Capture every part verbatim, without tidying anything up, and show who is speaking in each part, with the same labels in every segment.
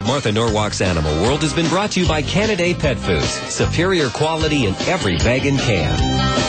Speaker 1: Martha Norwalk's Animal World has been brought to you by Canaday Pet Foods. Superior quality in every bag and can.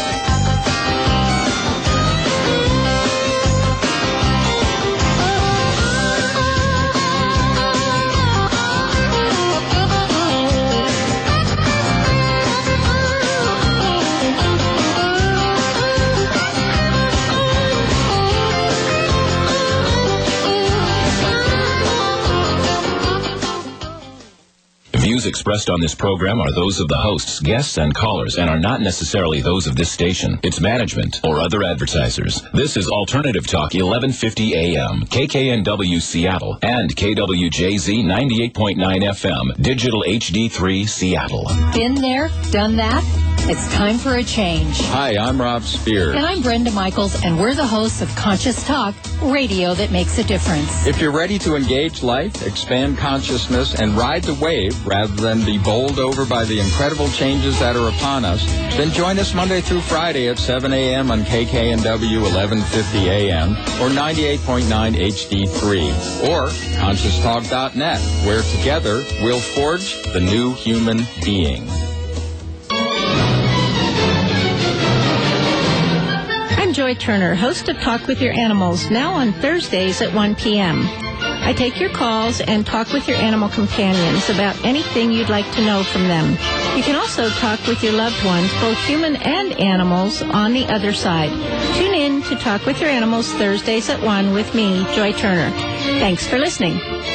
Speaker 2: Views expressed on this program are those of the hosts, guests, and callers, and are not necessarily those of this station, its management, or other advertisers. This is Alternative Talk, eleven fifty A M, K K N W Seattle, and K W J Z ninety-eight point nine F M, Digital H D three Seattle.
Speaker 3: Been there, done that? It's time for a change.
Speaker 4: Hi, I'm Rob Spears.
Speaker 3: And I'm Brenda Michaels, and we're the hosts of Conscious Talk, radio that makes a difference.
Speaker 4: If you're ready to engage life, expand consciousness, and ride the wave rather than be bowled over by the incredible changes that are upon us, then join us Monday through Friday at seven A M on K K N W eleven fifty A M or ninety-eight point nine H D three or conscious talk dot net, where together we'll forge the new human being.
Speaker 5: I'm Joy Turner, host of Talk with Your Animals, now on Thursdays at one P M I take your calls and talk with your animal companions about anything you'd like to know from them. You can also talk with your loved ones, both human and animals, on the other side. Tune in to Talk with Your Animals Thursdays at one with me, Joy Turner. Thanks for listening.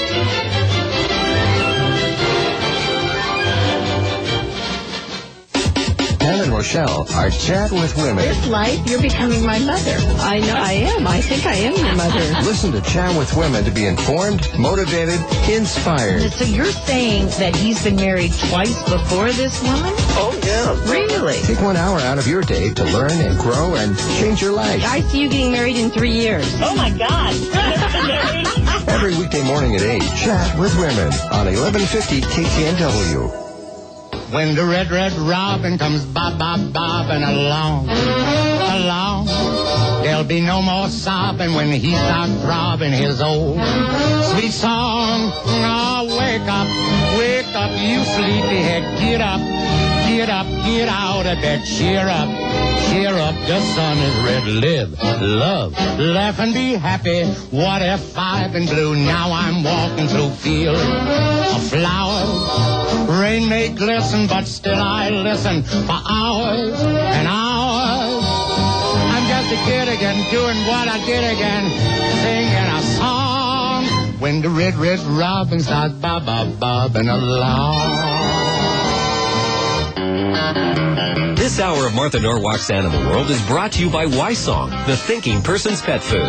Speaker 6: Pam and Rochelle are Chat with Women.
Speaker 7: This life, you're becoming my mother. I know I am. I think I am your mother.
Speaker 6: Listen to Chat with Women to be informed, motivated, inspired.
Speaker 7: So you're saying that he's been married twice before this woman?
Speaker 6: Oh, yeah.
Speaker 7: Really?
Speaker 6: Take one hour out of your day to learn and grow and change your life.
Speaker 7: I see you getting married in three years.
Speaker 8: Oh, my God.
Speaker 6: Every weekday morning at eight, Chat with Women on eleven fifty K K N W.
Speaker 9: When the red, red robin comes bob, bob, bobbing along, along, there'll be no more sobbing when he starts throbbing his old sweet song. Oh, wake up, wake up, you sleepyhead, get up, get up, get out of bed, cheer up, cheer up, the sun is red, live, love, laugh and be happy. What if I've been blue? Now I'm walking through fields of flowers. Rain may glisten, but still I listen for hours and hours. I'm just a kid again, doing what I did again, singing a song. When the red, red robin starts bob, bob, bobbing along.
Speaker 1: This hour of Martha Norwalk's Animal World is brought to you by Ysong, the thinking person's pet food.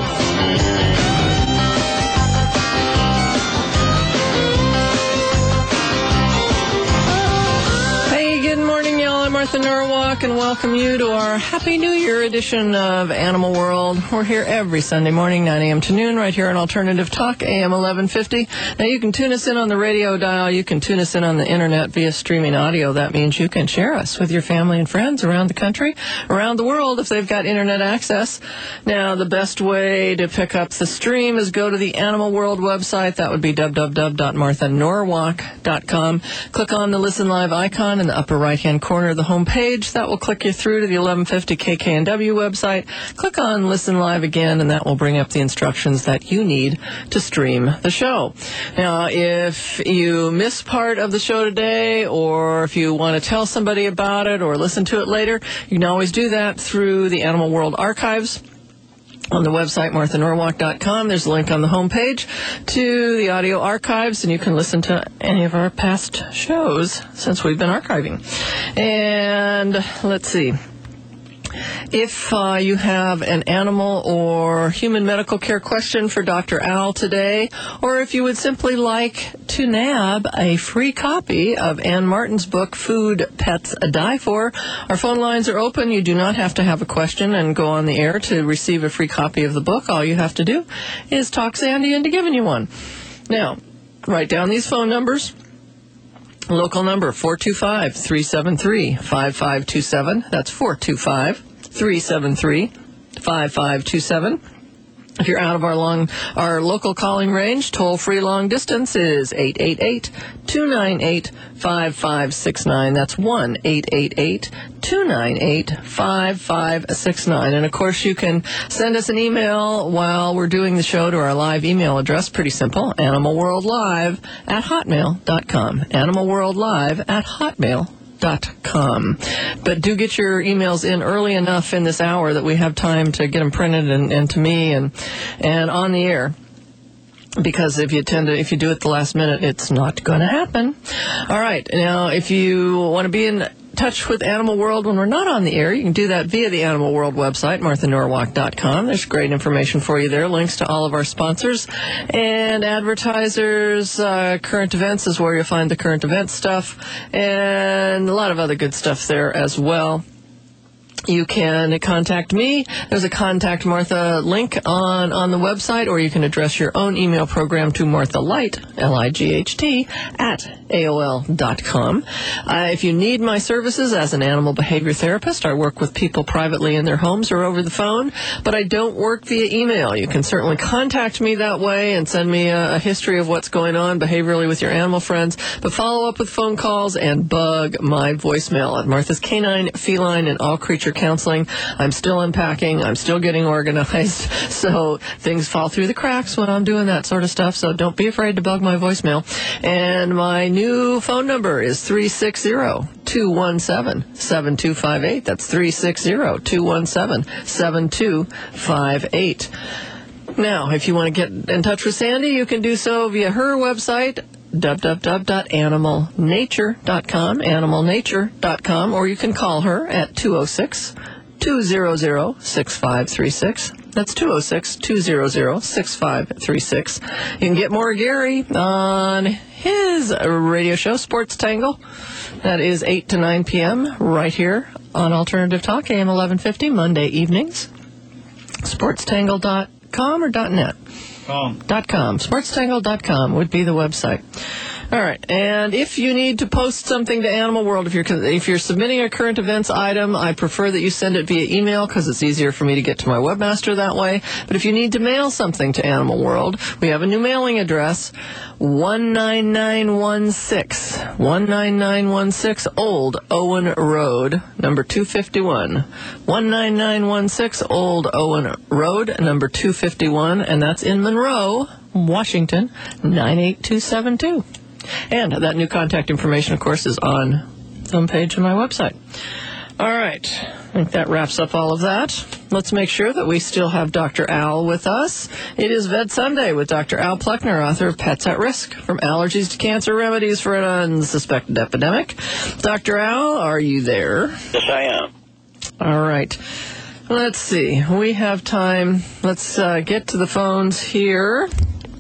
Speaker 10: Martha Norwalk, and welcome you to our Happy New Year edition of Animal World. We're here every Sunday morning, nine A M to noon, right here on Alternative Talk, A M eleven fifty. Now, you can tune us in on the radio dial. You can tune us in on the internet via streaming audio. That means you can share us with your family and friends around the country, around the world, if they've got internet access. Now, the best way to pick up the stream is go to the Animal World website. That would be w w w dot martha norwalk dot com. Click on the Listen Live icon in the upper right-hand corner of the home page. That will click you through to the eleven fifty K K N W website. Click on Listen Live again, and that will bring up the instructions that you need to stream the show. Now, if you miss part of the show today, or if you want to tell somebody about it or listen to it later, you can always do that through the Animal World archives. On the website, martha norwalk dot com, there's a link on the homepage to the audio archives, and you can listen to any of our past shows since we've been archiving. And let's see. If uh, you have an animal or human medical care question for Doctor Al today, or if you would simply like to nab a free copy of Ann Martin's book, Food Pets Die For, our phone lines are open. You do not have to have a question and go on the air to receive a free copy of the book. All you have to do is talk Sandy into giving you one. Now, write down these phone numbers. Local number, four two five, three seven three, five five two seven. That's four two five, three seven three, five five two seven. If you're out of our long, our local calling range, toll-free long distance is eight eight eight, two nine eight, five five six nine. That's one eight eight eight, two nine eight, five five six nine. And, of course, you can send us an email while we're doing the show to our live email address. Pretty simple, animalworldlive at hotmail dot com. animalworldlive at hotmail dot com. Dot com. But do get your emails in early enough in this hour that we have time to get them printed and, and to me and and on the air. Because if you tend to, if you do it the last minute, it's not going to happen. All right. Now, if you want to be in touch with Animal World when we're not on the air, you can do that via the Animal World website, martha norwalk dot com. There's great information for you there, links to all of our sponsors and advertisers. Uh, current events is where you'll find the current event stuff, and a lot of other good stuff there as well. You can contact me. There's a Contact Martha link on, on the website, or you can address your own email program to Martha Light, L I G H T, at A O L dot com. Uh, if you need my services as an animal behavior therapist, I work with people privately in their homes or over the phone, but I don't work via email. You can certainly contact me that way and send me a, a history of what's going on behaviorally with your animal friends, but follow up with phone calls and bug my voicemail at Martha's Canine, Feline, and All Creature Counseling. I'm still unpacking. I'm still getting organized. So things fall through the cracks when I'm doing that sort of stuff. So don't be afraid to bug my voicemail. And my new phone number is three six zero, two one seven, seven two five eight. That's three six zero, two one seven, seven two five eight. Now, if you want to get in touch with Sandy, you can do so via her website, w w w dot animal nature dot com, animal nature dot com, or you can call her at two oh six, two hundred, six five three six. That's two oh six, two hundred, six five three six. You can get more of Gary on his radio show, Sports Tangle. That is eight to nine p.m. right here on Alternative Talk, A M eleven fifty, Monday evenings. sports tangle dot com or .net?
Speaker 8: Com.
Speaker 10: Dot com. sports tangle dot com would be the website. All right, and if you need to post something to Animal World, if you're if you're submitting a current events item, I prefer that you send it via email because it's easier for me to get to my webmaster that way. But if you need to mail something to Animal World, we have a new mailing address, one nine nine one six, one nine nine one six Old Owen Road, number two fifty-one. one nine nine one six Old Owen Road, number two fifty-one, and that's in Monroe, Washington, nine eight two seven two. And that new contact information, of course, is on the homepage of my website. All right. I think that wraps up all of that. Let's make sure that we still have Doctor Al with us. It is Vet Sunday with Doctor Al Pleckner, author of Pets at Risk, From Allergies to Cancer, Remedies for an Unsuspected Epidemic. Doctor Al, are you there?
Speaker 11: Yes, I am.
Speaker 10: All right. Let's see. We have time. Let's uh, get to the phones here.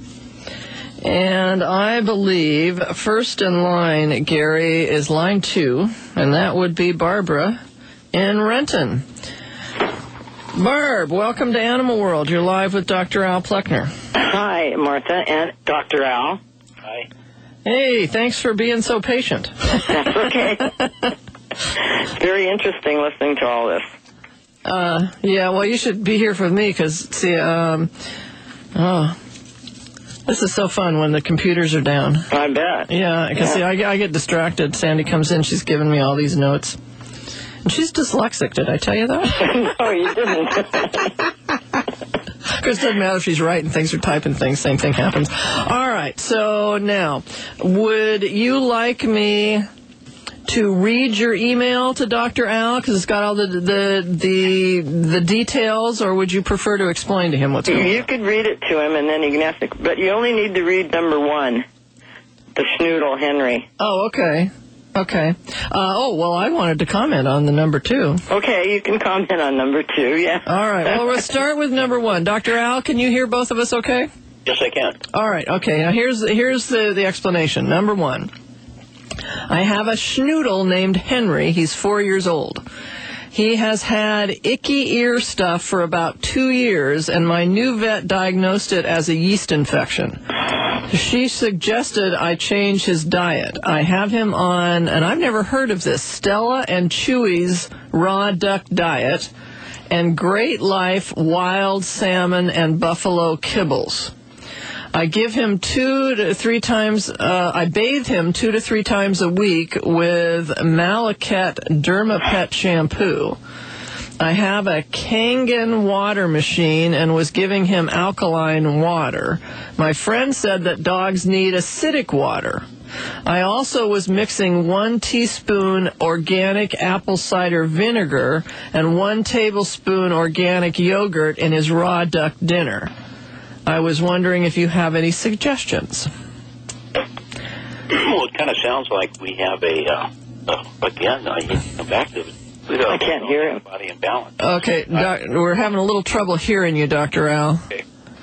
Speaker 10: And I believe first in line, Gary, is line two, and that would be Barbara in Renton. Barb, welcome to Animal World. You're live with Doctor Al Pleckner.
Speaker 11: Hi, Martha and Doctor Al. Hi.
Speaker 10: Hey, thanks for being so patient.
Speaker 11: That's okay. It's very interesting listening to all this.
Speaker 10: Uh, yeah, well, you should be here with me because, see, um, oh... This is so fun when the computers are down.
Speaker 11: I bet.
Speaker 10: Yeah, because, yeah. see, I, I get distracted. Sandy comes in, she's giving me all these notes. And she's dyslexic, did I tell you that?
Speaker 11: No, you didn't.
Speaker 10: Because it doesn't matter if she's writing things or typing things, same thing happens. All right, so now, would you like me to read your email to Doctor Al because it's got all the, the the the details, or would you prefer to explain to him what's going on?
Speaker 11: You could read it to him, and then he can ask it. But you only need to read number one, the Schnoodle Henry.
Speaker 10: Oh, okay. Okay. Uh, oh, well, I wanted to comment on the number two.
Speaker 11: Okay, you can comment on number two, yeah.
Speaker 10: All right. Well, we'll start with number one. Doctor Al, can you hear both of us okay?
Speaker 11: Yes, I can.
Speaker 10: All right. Okay. Now, here's, here's the, the explanation. Number one. I have a schnoodle named Henry. He's four years old. He has had icky ear stuff for about two years, and my new vet diagnosed it as a yeast infection. She suggested I change his diet. I have him on, and I've never heard of this, Stella and Chewy's raw duck diet, and Great Life wild salmon and buffalo kibbles. I give him two to three times, uh, I bathe him two to three times a week with Malaket Dermapet shampoo. I have a Kangen water machine and was giving him alkaline water. My friend said that dogs need acidic water. I also was mixing one teaspoon organic apple cider vinegar and one tablespoon organic yogurt in his raw duck dinner. I was wondering if you have any suggestions.
Speaker 8: Well, it kind of sounds like we have a, uh, uh, again, I need to come back to it.
Speaker 11: I can't hear him.
Speaker 8: Body imbalance.
Speaker 10: Okay, doc, we're having a little trouble hearing you, Doctor Al.
Speaker 8: Okay.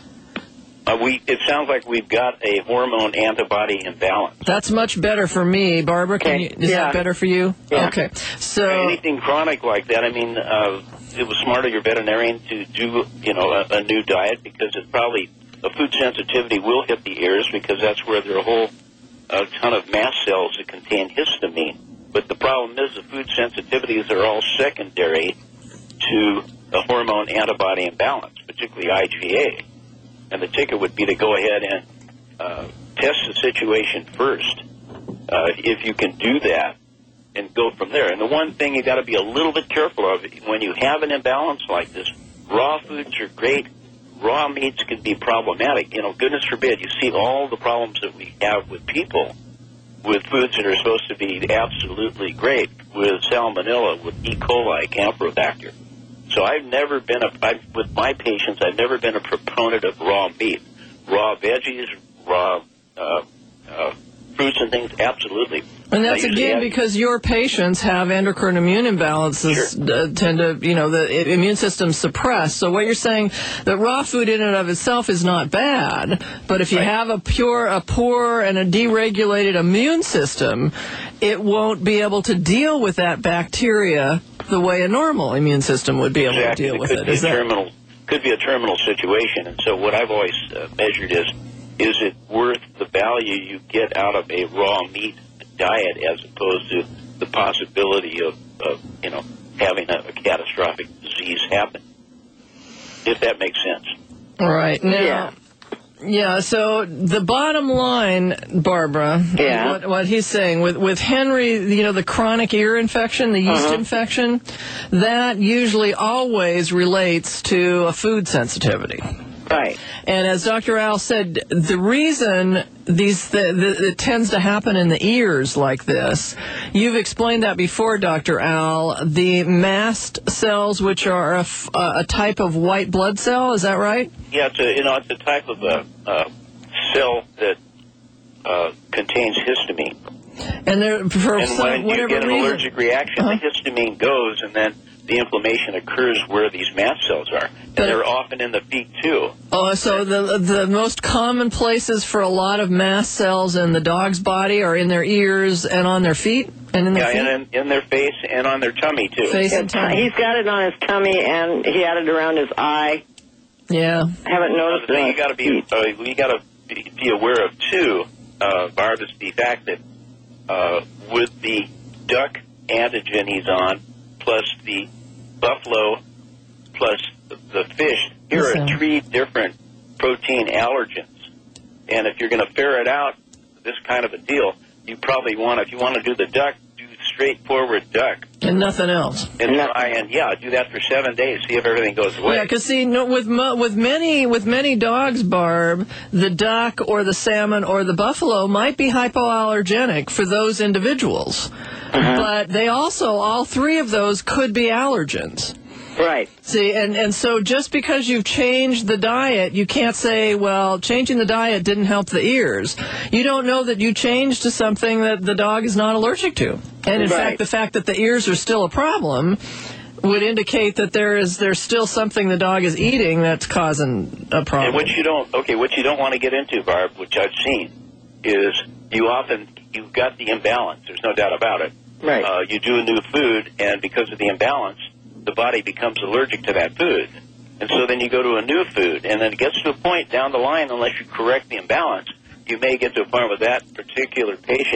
Speaker 8: Uh, we, it sounds like we've got a hormone antibody imbalance.
Speaker 10: That's much better for me. Barbara, can you, is
Speaker 11: yeah.
Speaker 10: that better for you?
Speaker 11: Yeah.
Speaker 10: Okay. So
Speaker 8: anything chronic like that, I mean, uh, it was smart of your veterinarian to do, you know, a, a new diet, because it probably, a food sensitivity will hit the ears, because that's where there are a whole uh, ton of mast cells that contain histamine. But the problem is the food sensitivities are all secondary to the hormone antibody imbalance, particularly I G A. And the ticket would be to go ahead and uh, test the situation first, uh, if you can do that, and go from there. And the one thing you got to be a little bit careful of, when you have an imbalance like this, raw foods are great, raw meats can be problematic. You know, goodness forbid, you see all the problems that we have with people with foods that are supposed to be absolutely great, with salmonella, with E. coli, Campylobacter. So I've never been a, I've, with my patients, I've never been a proponent of raw meat. Raw veggies, raw uh, uh, fruits and things, absolutely.
Speaker 10: And that's again because your patients have endocrine immune imbalances, sure. uh, tend to, you know, the immune system's suppressed. So what you're saying, that raw food in and of itself is not bad, but if you right. have a pure, a poor and a deregulated immune system, it won't be able to deal with that bacteria the way a normal immune system would be able
Speaker 8: exactly.
Speaker 10: to deal
Speaker 8: it
Speaker 10: with
Speaker 8: could
Speaker 10: it.
Speaker 8: Be
Speaker 10: Is
Speaker 8: a
Speaker 10: that
Speaker 8: terminal, could be a terminal situation. And so what I've always uh, measured is, is it worth the value you get out of a raw meat diet as opposed to the possibility of, of you know, having a, a catastrophic disease happen, if that makes sense.
Speaker 10: All right. Now, yeah. Yeah, so the bottom line, Barbara,
Speaker 11: yeah.
Speaker 10: what, what he's saying, with, with Henry, you know, the chronic ear infection, the yeast
Speaker 11: uh-huh.
Speaker 10: infection, that usually always relates to a food sensitivity.
Speaker 11: Right.
Speaker 10: And as Doctor Al said, the reason these the, the, it tends to happen in the ears like this, you've explained that before, Doctor Al, the mast cells, which are a, a type of white blood cell, is that right?
Speaker 8: Yeah, it's a, you know, it's a type of a uh, cell that uh, contains histamine.
Speaker 10: And, there, for
Speaker 8: and
Speaker 10: some,
Speaker 8: when you get an
Speaker 10: reason,
Speaker 8: allergic reaction, uh-huh. the histamine goes, and then the inflammation occurs where these mast cells are. And but, they're often in the feet, too.
Speaker 10: Oh, so the the most common places for a lot of mast cells in the dog's body are in their ears and on their feet? And in their
Speaker 8: yeah,
Speaker 10: feet?
Speaker 8: and in, in their face and on their tummy, too.
Speaker 10: Face and tummy.
Speaker 11: He's got it on his tummy, and he had it around his eye.
Speaker 10: Yeah.
Speaker 11: I haven't noticed
Speaker 8: the thing
Speaker 11: it.
Speaker 8: you got to be, uh, we got to be, be aware of, too, uh, Barb, is the fact that uh, with the duck antigen he's on, plus the buffalo, plus the, the fish, here
Speaker 10: Listen.
Speaker 8: are three different protein allergens. And if you're going to ferret out this kind of a deal, you probably want, if you want to do the duck, do straightforward duck.
Speaker 10: And nothing else.
Speaker 8: And try and, yeah, do that for seven days, see if everything goes away.
Speaker 10: Yeah, because, see, no, with, mo- with, many, with many dogs, Barb, the duck or the salmon or the buffalo might be hypoallergenic for those individuals. Uh-huh. But they also, all three of those could be allergens.
Speaker 11: Right.
Speaker 10: See, and, and so just because you've changed the diet, you can't say, well, changing the diet didn't help the ears. You don't know that you changed to something that the dog is not allergic to. And in
Speaker 11: right.
Speaker 10: fact, the fact that the ears are still a problem would indicate that there is there's still something the dog is eating that's causing a problem.
Speaker 8: And what you don't, okay, what you don't want to get into, Barb, which I've seen, is you often, you've got the imbalance. There's no doubt about it.
Speaker 11: Right.
Speaker 8: Uh, you do a new food, and because of the imbalance, the body becomes allergic to that food. And so then you go to a new food, and then it gets to a point down the line, unless you correct the imbalance, you may get to a point where that particular patient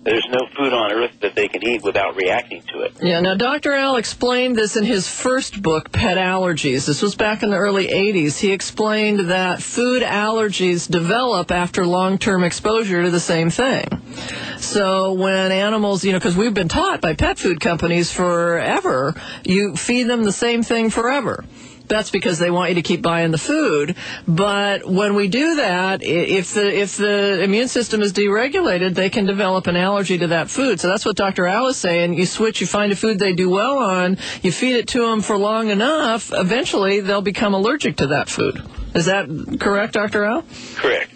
Speaker 8: there's no food on earth that they can eat without reacting to it.
Speaker 10: Yeah, now Doctor Al explained this in his first book, Pet Allergies. This was back in the early eighties. He explained that food allergies develop after long-term exposure to the same thing. So when animals, you know, because we've been taught by pet food companies forever, you feed them the same thing forever. That's because they want you to keep buying the food. But when we do that, if the if the immune system is deregulated, they can develop an allergy to that food. So that's what Doctor Al is saying. You switch, you find a food they do well on, you feed it to them for long enough, eventually they'll become allergic to that food. Is that correct, Doctor Al?
Speaker 8: Correct.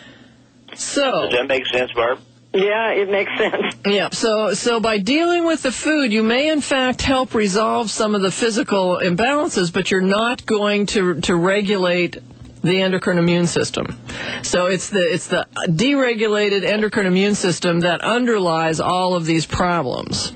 Speaker 10: So
Speaker 8: does that make sense, Barb?
Speaker 11: Yeah, it makes sense.
Speaker 10: Yeah, so so by dealing with the food, you may in fact help resolve some of the physical imbalances, but you're not going to to regulate the endocrine immune system. So it's the it's the deregulated endocrine immune system that underlies all of these problems.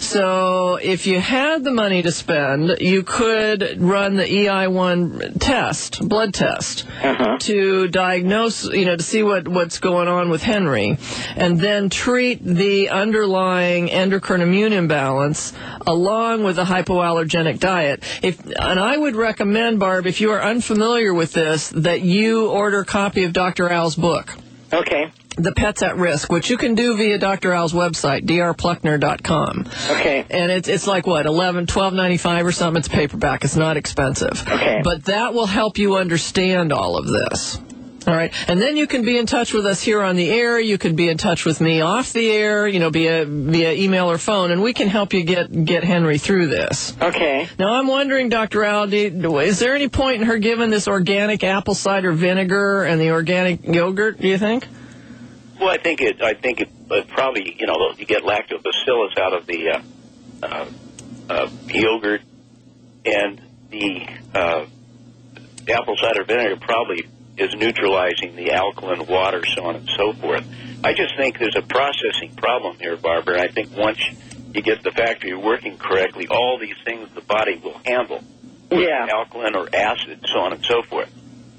Speaker 10: So if you had the money to spend, you could run the E I one test, blood test, uh-huh. to diagnose, you know, to see what, what's going on with Henry, and then treat the underlying endocrine immune imbalance along with a hypoallergenic diet. If and I would recommend, Barb, if you are unfamiliar with this, that you order a copy of Doctor Al's book.
Speaker 11: Okay.
Speaker 10: The Pets at Risk, which you can do via Doctor Al's website, d r pluckner dot com.
Speaker 11: Okay.
Speaker 10: And it's it's like what, eleven, twelve ninety five or something. It's paperback. It's not expensive.
Speaker 11: Okay.
Speaker 10: But that will help you understand all of this. All right. And then you can be in touch with us here on the air. You can be in touch with me off the air, you know, via via email or phone, and we can help you get get Henry through this.
Speaker 11: Okay.
Speaker 10: Now, I'm wondering, Doctor Al, do, is there any point in her giving this organic apple cider vinegar and the organic yogurt, do you think?
Speaker 8: Well, I think it. I think it uh, probably, you know, you get lactobacillus out of the uh, uh, uh, yogurt, and the uh, apple cider vinegar probably is neutralizing the alkaline water, so on and so forth. I just think there's a processing problem here, Barbara. I think once you get the factory working correctly, all these things the body will handle,
Speaker 11: yeah,
Speaker 8: alkaline or acid, so on and so forth.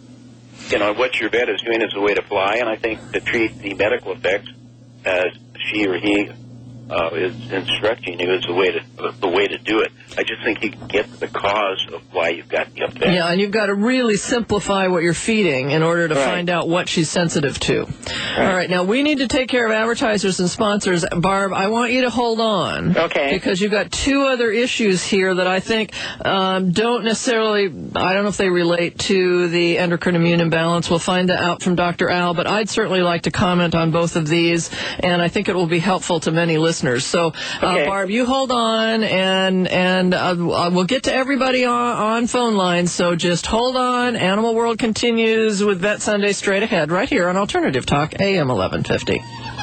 Speaker 8: You know, what your vet is doing is the way to fly, and I think to treat the medical effects as she or he uh, is instructing you is the way to the way to do it. I just think you can get to the cause of why you've got the effect.
Speaker 10: Yeah, and you've got to really simplify what you're feeding in order to
Speaker 8: right.
Speaker 10: find out what she's sensitive to.
Speaker 11: Right.
Speaker 10: All right, now we need to take care of advertisers and sponsors. Barb, I want you to hold on.
Speaker 11: Okay.
Speaker 10: Because you've got two other issues here that I think um, don't necessarily, I don't know if they relate to the endocrine immune imbalance. We'll find that out from Doctor Al, but I'd certainly like to comment on both of these, and I think it will be helpful to many listeners. So, uh,
Speaker 11: okay.
Speaker 10: Barb, you hold on, and and uh, we'll get to everybody on, on phone lines, so just hold on. Animal World continues with Vet Sunday straight ahead, right here on Alternative Talk, A M eleven fifty.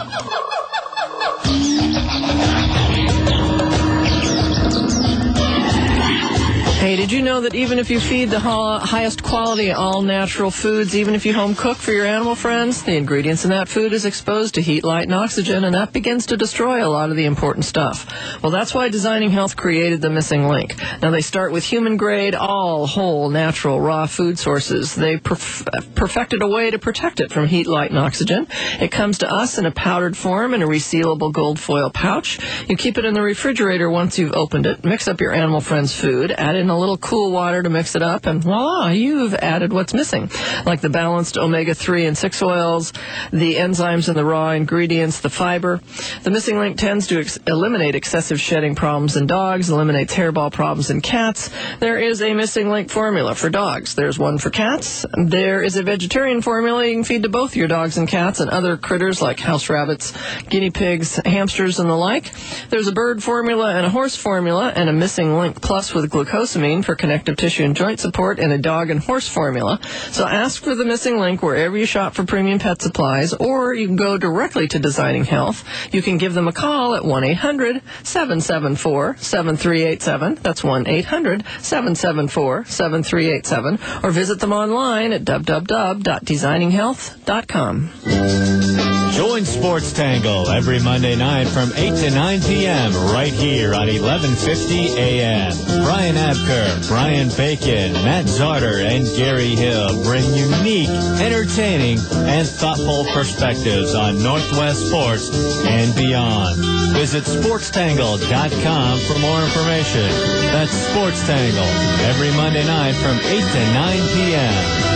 Speaker 10: Hey, did you know that even if you feed the highest quality all-natural foods, even if you home cook for your animal friends, the ingredients in that food is exposed to heat, light, and oxygen, and that begins to destroy a lot of the important stuff? Well, that's why Designing Health created the Missing Link. Now, they start with human-grade, all whole, natural, raw food sources. They perf- perfected a way to protect it from heat, light, and oxygen. It comes to us in a powdered form in a resealable gold foil pouch. You keep it in the refrigerator once you've opened it. Mix up your animal friend's food, add in a little cool water to mix it up, and voila, you've added what's missing, like the balanced omega three and six oils, the enzymes in the raw ingredients, the fiber. The Missing Link tends to ex- eliminate excessive shedding problems in dogs, eliminates hairball problems in cats. There is a Missing Link formula for dogs. There's one for cats. There is a vegetarian formula you can feed to both your dogs and cats and other critters like house rabbits, guinea pigs, hamsters, and the like. There's a bird formula and a horse formula, and a Missing Link Plus with glucosamine for connective tissue and joint support, and a dog and horse formula. So ask for the Missing Link wherever you shop for premium pet supplies, or you can go directly to Designing Health. You can give them a call at one eight hundred seven seven four seven three eight seven. That's one eight hundred seven seven four seven three eight seven, or visit them online at w w w dot designing health dot com.
Speaker 12: Join Sports Tangle every Monday night from eight to nine p.m. right here on eleven fifty A M. Brian Abker, Brian Bacon, Matt Zarder, and Gary Hill bring unique, entertaining, and thoughtful perspectives on Northwest sports and beyond. Visit sports tangle dot com for more information. That's Sports Tangle every Monday night from eight to nine p.m.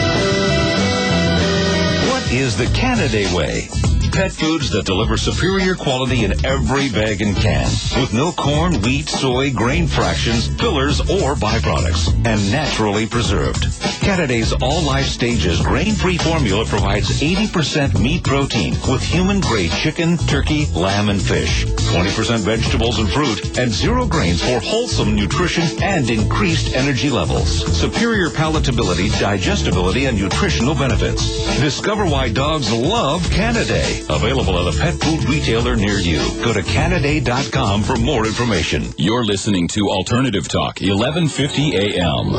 Speaker 13: Is the Canada Way. Pet foods that deliver superior quality in every bag and can, with no corn, wheat, soy, grain fractions, fillers, or byproducts, and naturally preserved. Canada's All Life Stages grain-free formula provides eighty percent meat protein with human-grade chicken, turkey, lamb, and fish, twenty percent vegetables and fruit, and zero grains for wholesome nutrition and increased energy levels. Superior palatability, digestibility, and nutritional benefits. Discover why dogs love Canada. Available at a pet food retailer near you. Go to Canada dot com for more information.
Speaker 2: You're listening to Alternative Talk, eleven fifty A M.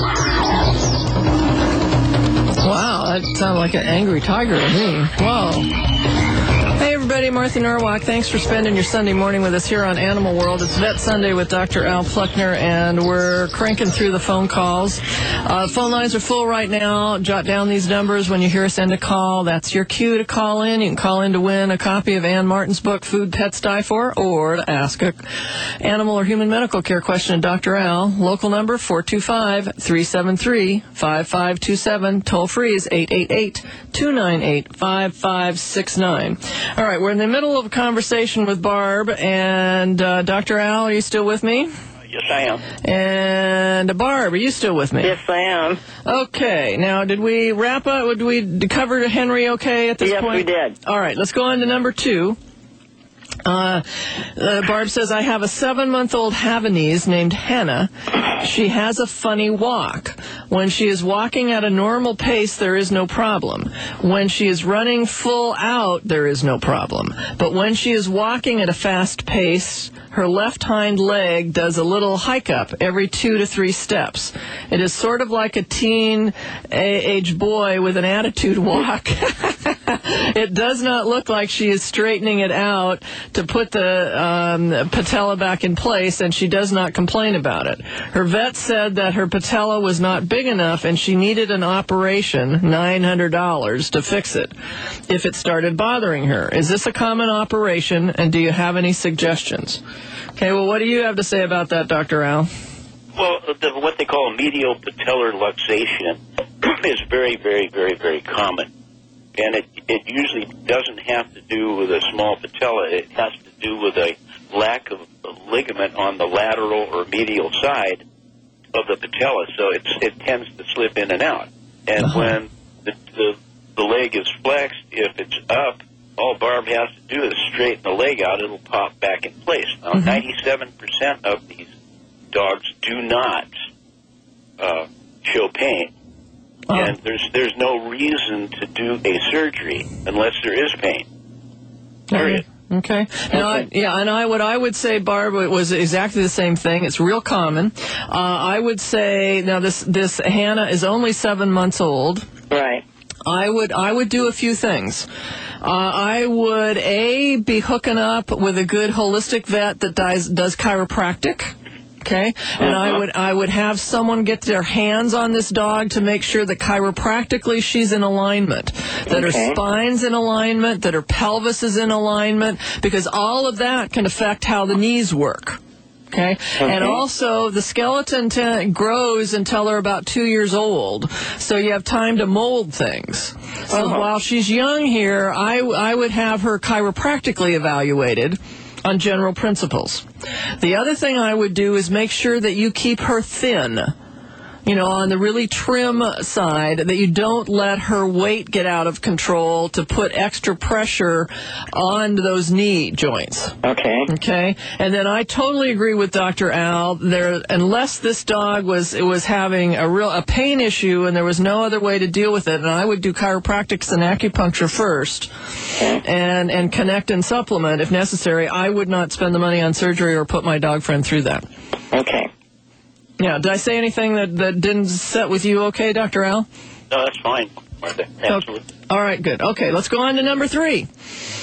Speaker 10: Wow, that sounded like an angry tiger to me. Whoa. Hey, everybody, Martha Norwalk. Thanks for spending your Sunday morning with us here on Animal World. It's Vet Sunday with Doctor Al Pluckner, and we're cranking through the phone calls. Uh, phone lines are full right now. Jot down these numbers when you hear us end a call. That's your cue to call in. You can call in to win a copy of Ann Martin's book, Food Pets Die For, or to ask a animal or human medical care question of Doctor Al. Local number, four two five, three seven three, five five two seven. Toll free is eight eight eight, two nine eight, five five six nine. All right, we're in the middle of a conversation with Barb, and uh, Doctor Al, are you still with me?
Speaker 8: Yes, I am.
Speaker 10: And Barb, are you still with me?
Speaker 11: Yes, I am.
Speaker 10: Okay, now did we wrap up? Did we cover Henry okay at this
Speaker 11: yes,
Speaker 10: point?
Speaker 11: Yes, we did.
Speaker 10: All right, let's go on to number two. Uh, uh, Barb says, I have a seven-month-old Havanese named Hannah. She has a funny walk. When she is walking at a normal pace, there is no problem. When she is running full out, there is no problem. But when she is walking at a fast pace, her left hind leg does a little hike up every two to three steps. It is sort of like a teen-age boy with an attitude walk. It does not look like she is straightening it out to put the um, patella back in place, and she does not complain about it. Her vet said that her patella was not big enough and she needed an operation, nine hundred dollars, to fix it if it started bothering her. Is this a common operation, and do you have any suggestions? Okay, well, what do you have to say about that, Doctor Al?
Speaker 8: Well, the, what they call medial patellar luxation is very, very, very, very common. And it, it usually doesn't have to do with a small patella. It has to do with a lack of ligament on the lateral or medial side of the patella. So it's, it tends to slip in and out. And uh-huh. when the, the, the leg is flexed, if it's up, all Barb has to do is straighten the leg out. It'll pop back in place. Now, mm-hmm. ninety-seven percent of these dogs do not uh, show pain. Oh. And there's there's no reason to do a surgery unless there is pain. Period.
Speaker 10: Okay. Now, I, yeah, and I what I would say, Barb, it was exactly the same thing. It's real common. Uh, I would say now this this Hannah is only seven months old.
Speaker 11: Right.
Speaker 10: I would I would do a few things. Uh, I would a be hooking up with a good holistic vet that does does chiropractic. Okay, and I would I would have someone get their hands on this dog to make sure that chiropractically she's in alignment, that okay. her spine's in alignment, that her pelvis is in alignment, because all of that can affect how the knees work. Okay? okay, and also the skeleton t- grows until they're about two years old, so you have time to mold things. So uh-huh. while she's young here, I I would have her chiropractically evaluated on general principles. The other thing I would do is make sure that you keep her thin, you know, on the really trim side, that you don't let her weight get out of control to put extra pressure on those knee joints.
Speaker 11: Okay.
Speaker 10: Okay. And then I totally agree with Doctor Al. There, unless this dog was it was having a real a pain issue and there was no other way to deal with it, and I would do chiropractics and acupuncture first, okay. and and connect and supplement if necessary. I would not spend the money on surgery or put my dog friend through that.
Speaker 11: Okay.
Speaker 10: Yeah, did I say anything that, that didn't set with you okay, Doctor Al?
Speaker 8: No, that's fine, Martha. Absolutely.
Speaker 10: Okay. All right, good. Okay, let's go on to number three.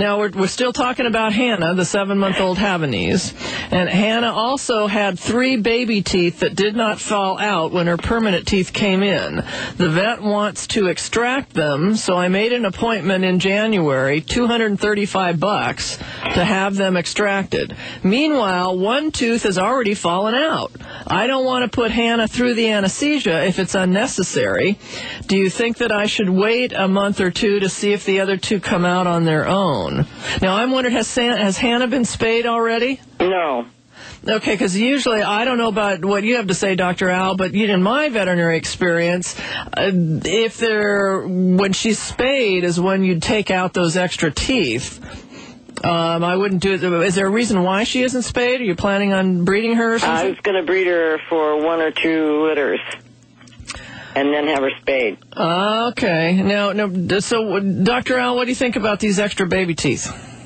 Speaker 10: Now, we're, we're still talking about Hannah, the seven-month-old Havanese. And Hannah also had three baby teeth that did not fall out when her permanent teeth came in. The vet wants to extract them, so I made an appointment in January, two hundred thirty-five bucks, to have them extracted. Meanwhile, one tooth has already fallen out. I don't want to put Hannah through the anesthesia if it's unnecessary. Do you think that I should wait a month or two to see if the other two come out on their own? Now, I'm wondering, has, San- has Hannah been spayed already?
Speaker 11: No.
Speaker 10: Okay, because usually, I don't know about what you have to say, Doctor Al, but in my veterinary experience, uh, if they're, when she's spayed is when you take out those extra teeth. Um, I wouldn't do it. Is there a reason why she isn't spayed? Are you planning on breeding her or something?
Speaker 11: I was going to breed her for one or two litters and then have her spayed.
Speaker 10: Okay. Now, now, so, Doctor Al, what do you think about these extra baby teeth?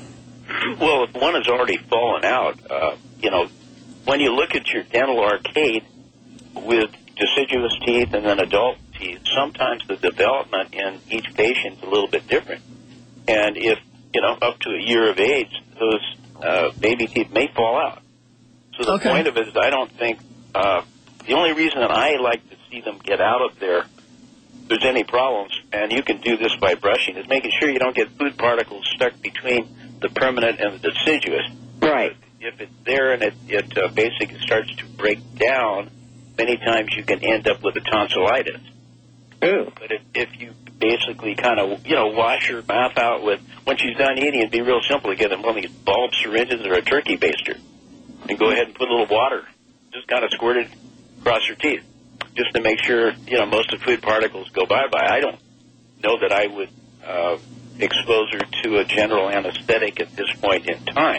Speaker 8: Well, if one has already fallen out, uh, you know, when you look at your dental arcade with deciduous teeth and then adult teeth, sometimes the development in each patient is a little bit different. And if, you know, up to a year of age, those uh, baby teeth may fall out. So the
Speaker 10: Okay.
Speaker 8: point of it is I don't think, uh, the only reason that I like to see them get out of there, if there's any problems, and you can do this by brushing, is making sure you don't get food particles stuck between the permanent and the deciduous.
Speaker 11: Right.
Speaker 8: If it's there and it, it uh, basically starts to break down, many times you can end up with a tonsillitis.
Speaker 11: Ooh.
Speaker 8: But if, if you basically kind of, you know, wash your mouth out with, when she's done eating, it'd be real simple to get them one of these bulb syringes or a turkey baster and go ahead and put a little water, just kind of squirt it across her teeth, just to make sure, you know, most of the food particles go bye-bye. I don't know that I would uh, expose her to a general anesthetic at this point in time.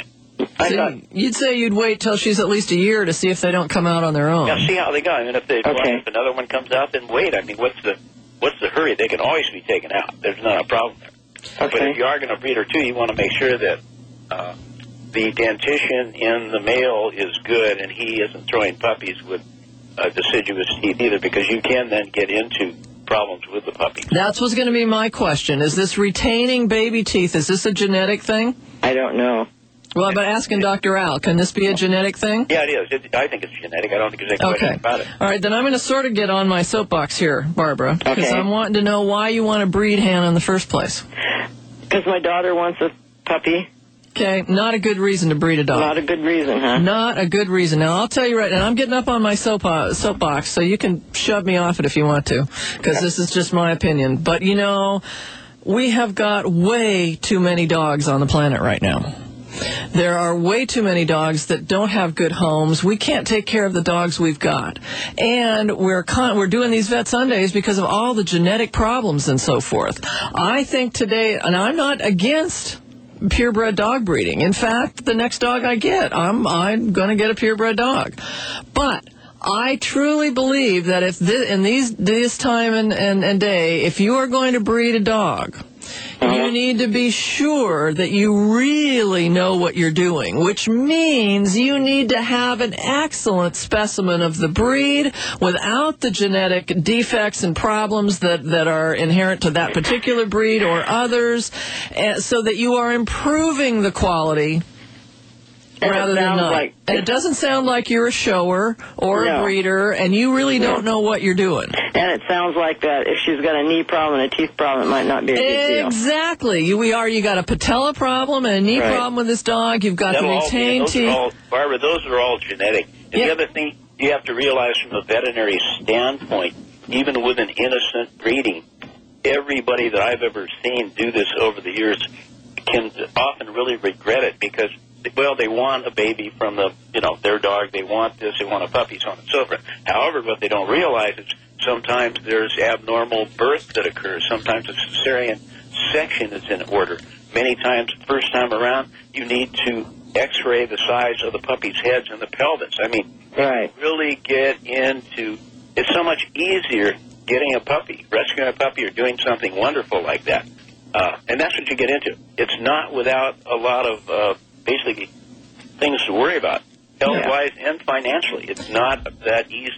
Speaker 10: So you'd say you'd wait till she's at least a year to see if they don't come out on their own.
Speaker 8: Yeah, see how they go. I mean, if, they,
Speaker 11: Okay.
Speaker 8: if another one comes out, then wait. I mean, what's the what's the hurry? They can always be taken out. There's not a problem there. But
Speaker 11: Okay.
Speaker 8: if you are going to breed her too, you want to make sure that uh, the dentition in the male is good and he isn't throwing puppies with uh, deciduous teeth either, because you can then get into problems with the puppies.
Speaker 10: That's what's going to be my question. Is this retaining baby teeth, is this a genetic thing?
Speaker 11: I don't know.
Speaker 10: Well, I'm asking Doctor Al, can this be a genetic thing?
Speaker 8: Yeah, it is. It, I think it's genetic. I don't think there's any question
Speaker 10: Okay.
Speaker 8: about it.
Speaker 10: All right, then I'm going to sort of get on my soapbox here, Barbara, because
Speaker 11: Okay.
Speaker 10: I'm wanting to know why you want to breed Hannah in the first place.
Speaker 11: Because my daughter wants a puppy.
Speaker 10: Okay, not a good reason to breed a dog.
Speaker 11: Not a good reason, huh?
Speaker 10: Not a good reason. Now, I'll tell you right, and I'm getting up on my soap, uh, soapbox, so you can shove me off it if you want to, because this is just my opinion. But, you know, we have got way too many dogs on the planet right now. There are way too many dogs that don't have good homes. We can't take care of the dogs we've got. And we're con- we're doing these Vet Sundays because of all the genetic problems and so forth. I think today, and I'm not against purebred dog breeding. In fact, the next dog I get, I'm I'm going to get a purebred dog. But I truly believe that if this, in these this time and, and, and day, if you are going to breed a dog, you need to be sure that you really know what you're doing, which means you need to have an excellent specimen of the breed without the genetic defects and problems that, that are inherent to that particular breed or others, uh, so that you are improving the quality
Speaker 11: And it
Speaker 10: rather than
Speaker 11: sounds
Speaker 10: not.
Speaker 11: like-
Speaker 10: and it doesn't sound like you're a shower or
Speaker 11: No.
Speaker 10: a breeder, and you really don't know what you're doing.
Speaker 11: And it sounds like that if she's got a knee problem and a teeth problem, it might not be a big deal.
Speaker 10: Exactly. You, we are. You got a patella problem and a knee
Speaker 11: Right.
Speaker 10: problem with this dog. You've got
Speaker 8: That'll
Speaker 10: the
Speaker 8: all be-
Speaker 10: retained
Speaker 8: those are
Speaker 10: teeth.
Speaker 8: all- Barbara, those are all genetic. And
Speaker 10: Yeah.
Speaker 8: the other thing you have to realize from a veterinary standpoint, even with an innocent breeding, everybody that I've ever seen do this over the years can often really regret it because, well, they want a baby from the, you know, their dog. They want this. They want a puppy, so on and so forth. However, what they don't realize is sometimes there's abnormal birth that occurs. Sometimes a cesarean section is in order. Many times, first time around, you need to X-ray the size of the puppy's heads and the pelvis. I mean,
Speaker 11: Right.
Speaker 8: really get into. It's so much easier getting a puppy, rescuing a puppy, or doing something wonderful like that. Uh, and that's what you get into. It's not without a lot of uh, basically things to worry about, health-wise and financially. It's not that easy.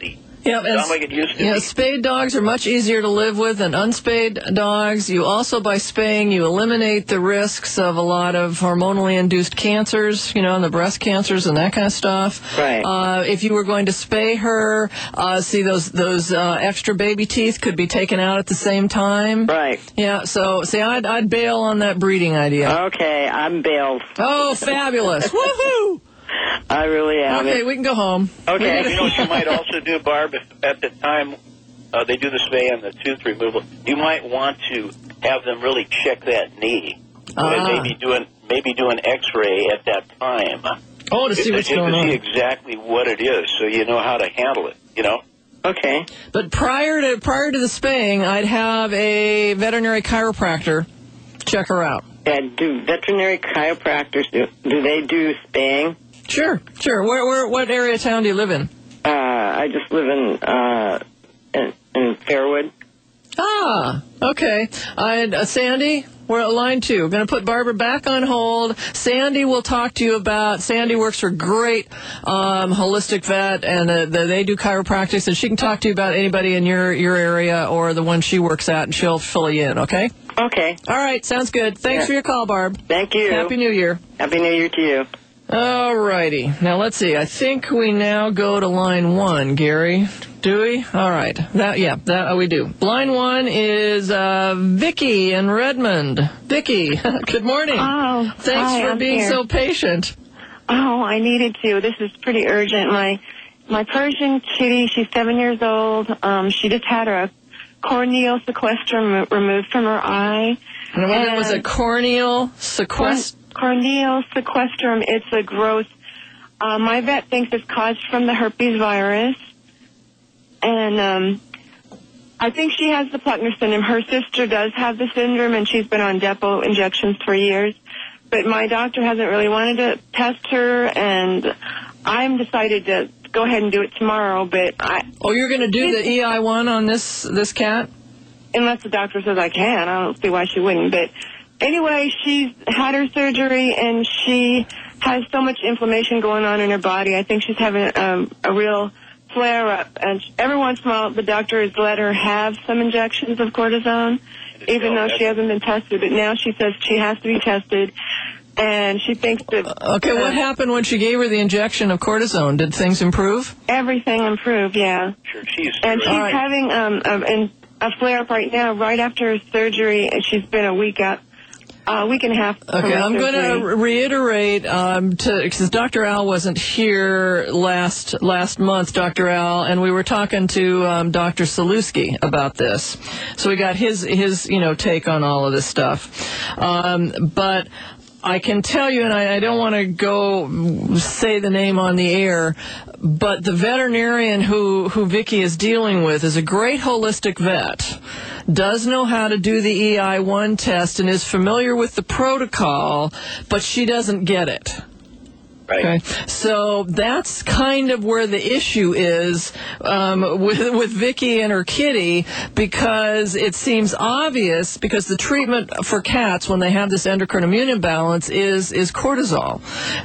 Speaker 10: Yeah, and,
Speaker 8: not like it used to
Speaker 10: you know,
Speaker 8: be.
Speaker 10: spayed dogs are much easier to live with than unspayed dogs. You also, by spaying, you eliminate the risks of a lot of hormonally induced cancers, you know, and the breast cancers and that kind of stuff.
Speaker 11: Right.
Speaker 10: Uh, if you were going to spay her, uh, see, those those uh, extra baby teeth could be taken out at the same time.
Speaker 11: Right.
Speaker 10: Yeah, so, see, I'd, I'd bail on that breeding idea.
Speaker 11: Okay, I'm bailed.
Speaker 10: Oh, fabulous. Woohoo!
Speaker 11: I really am.
Speaker 10: Okay, we can go home.
Speaker 11: Okay.
Speaker 8: You know what you might also do, Barb, if at the time uh, they do the spay and the tooth removal, you might want to have them really check that knee.
Speaker 10: Ah.
Speaker 8: And maybe do an, maybe do an X-ray at that time.
Speaker 10: Oh, to see what's
Speaker 8: just
Speaker 10: going
Speaker 8: to
Speaker 10: on.
Speaker 8: see exactly what it is, so you know how to handle it, you know?
Speaker 11: Okay.
Speaker 10: But prior to prior to the spaying, I'd have a veterinary chiropractor check her out.
Speaker 11: Yeah, do veterinary chiropractors, do, do they do spaying?
Speaker 10: Sure, sure. Where, where, what area of town do you live in?
Speaker 11: Uh, I just live in, uh, in, in Fairwood.
Speaker 10: Ah, okay. I, uh, Sandy, we're at line two. Going to put Barbara back on hold. Sandy will talk to you about, Sandy works for great um, holistic vet, and uh, the, they do chiropractic, and she can talk to you about anybody in your, your area or the one she works at, and she'll fill you in, okay?
Speaker 11: Okay.
Speaker 10: All right, sounds good. Thanks
Speaker 11: Yeah.
Speaker 10: for your call, Barb.
Speaker 11: Thank you.
Speaker 10: Happy New Year.
Speaker 11: Happy New Year to you.
Speaker 10: All righty. Now, let's see. I think we now go to line one, Gary. Do we? All right. That, yeah, that uh, we do. Line one is uh, Vicky in Redmond. Vicky, good morning.
Speaker 14: Oh,
Speaker 10: Thanks
Speaker 14: hi,
Speaker 10: for
Speaker 14: I'm
Speaker 10: being
Speaker 14: here.
Speaker 10: so patient.
Speaker 14: Oh, I needed to. This is pretty urgent. My my Persian kitty, she's seven years old. Um, she just had her corneal sequestrum removed from her eye.
Speaker 10: And what was a corneal sequest?
Speaker 14: Corneal sequestrum. It's a growth. Uh, my vet thinks it's caused from the herpes virus. And um, I think she has the Pluckner syndrome. Her sister does have the syndrome, and she's been on depot injections for years. But my doctor hasn't really wanted to test her, and I'm decided to go ahead and do it tomorrow. But I
Speaker 10: Oh, you're going to do the E I one on this this cat?
Speaker 14: Unless the doctor says I can. I don't see why she wouldn't. But anyway, she's had her surgery, and she has so much inflammation going on in her body. I think she's having um, a real flare-up. And every once in a while, the doctor has let her have some injections of cortisone, even though she hasn't been tested. But now she says she has to be tested, and she thinks that...
Speaker 10: Okay, what
Speaker 14: uh,
Speaker 10: happened when she gave her the injection of cortisone? Did things improve?
Speaker 14: Everything improved, yeah.
Speaker 8: Sure, she's...
Speaker 14: And she's
Speaker 10: All right.
Speaker 14: having um, a, an- a flare-up right now, right after her surgery, and she's been a week out, a week and a half from
Speaker 10: Okay,
Speaker 14: her
Speaker 10: I'm going to
Speaker 14: surgery.
Speaker 10: reiterate um, to because Doctor Al wasn't here last last month, Doctor Al, and we were talking to um, Doctor Saluski about this. So we got his his you know take on all of this stuff, um, but. I can tell you, and I, I don't want to go say the name on the air, but the veterinarian who, who Vicky is dealing with is a great holistic vet, does know how to do the E I one test, and is familiar with the protocol, but she doesn't get it.
Speaker 8: Right.
Speaker 10: Okay, so that's kind of where the issue is um, with with Vicky and her kitty, because it seems obvious because the treatment for cats when they have this endocrine immune imbalance is is cortisol,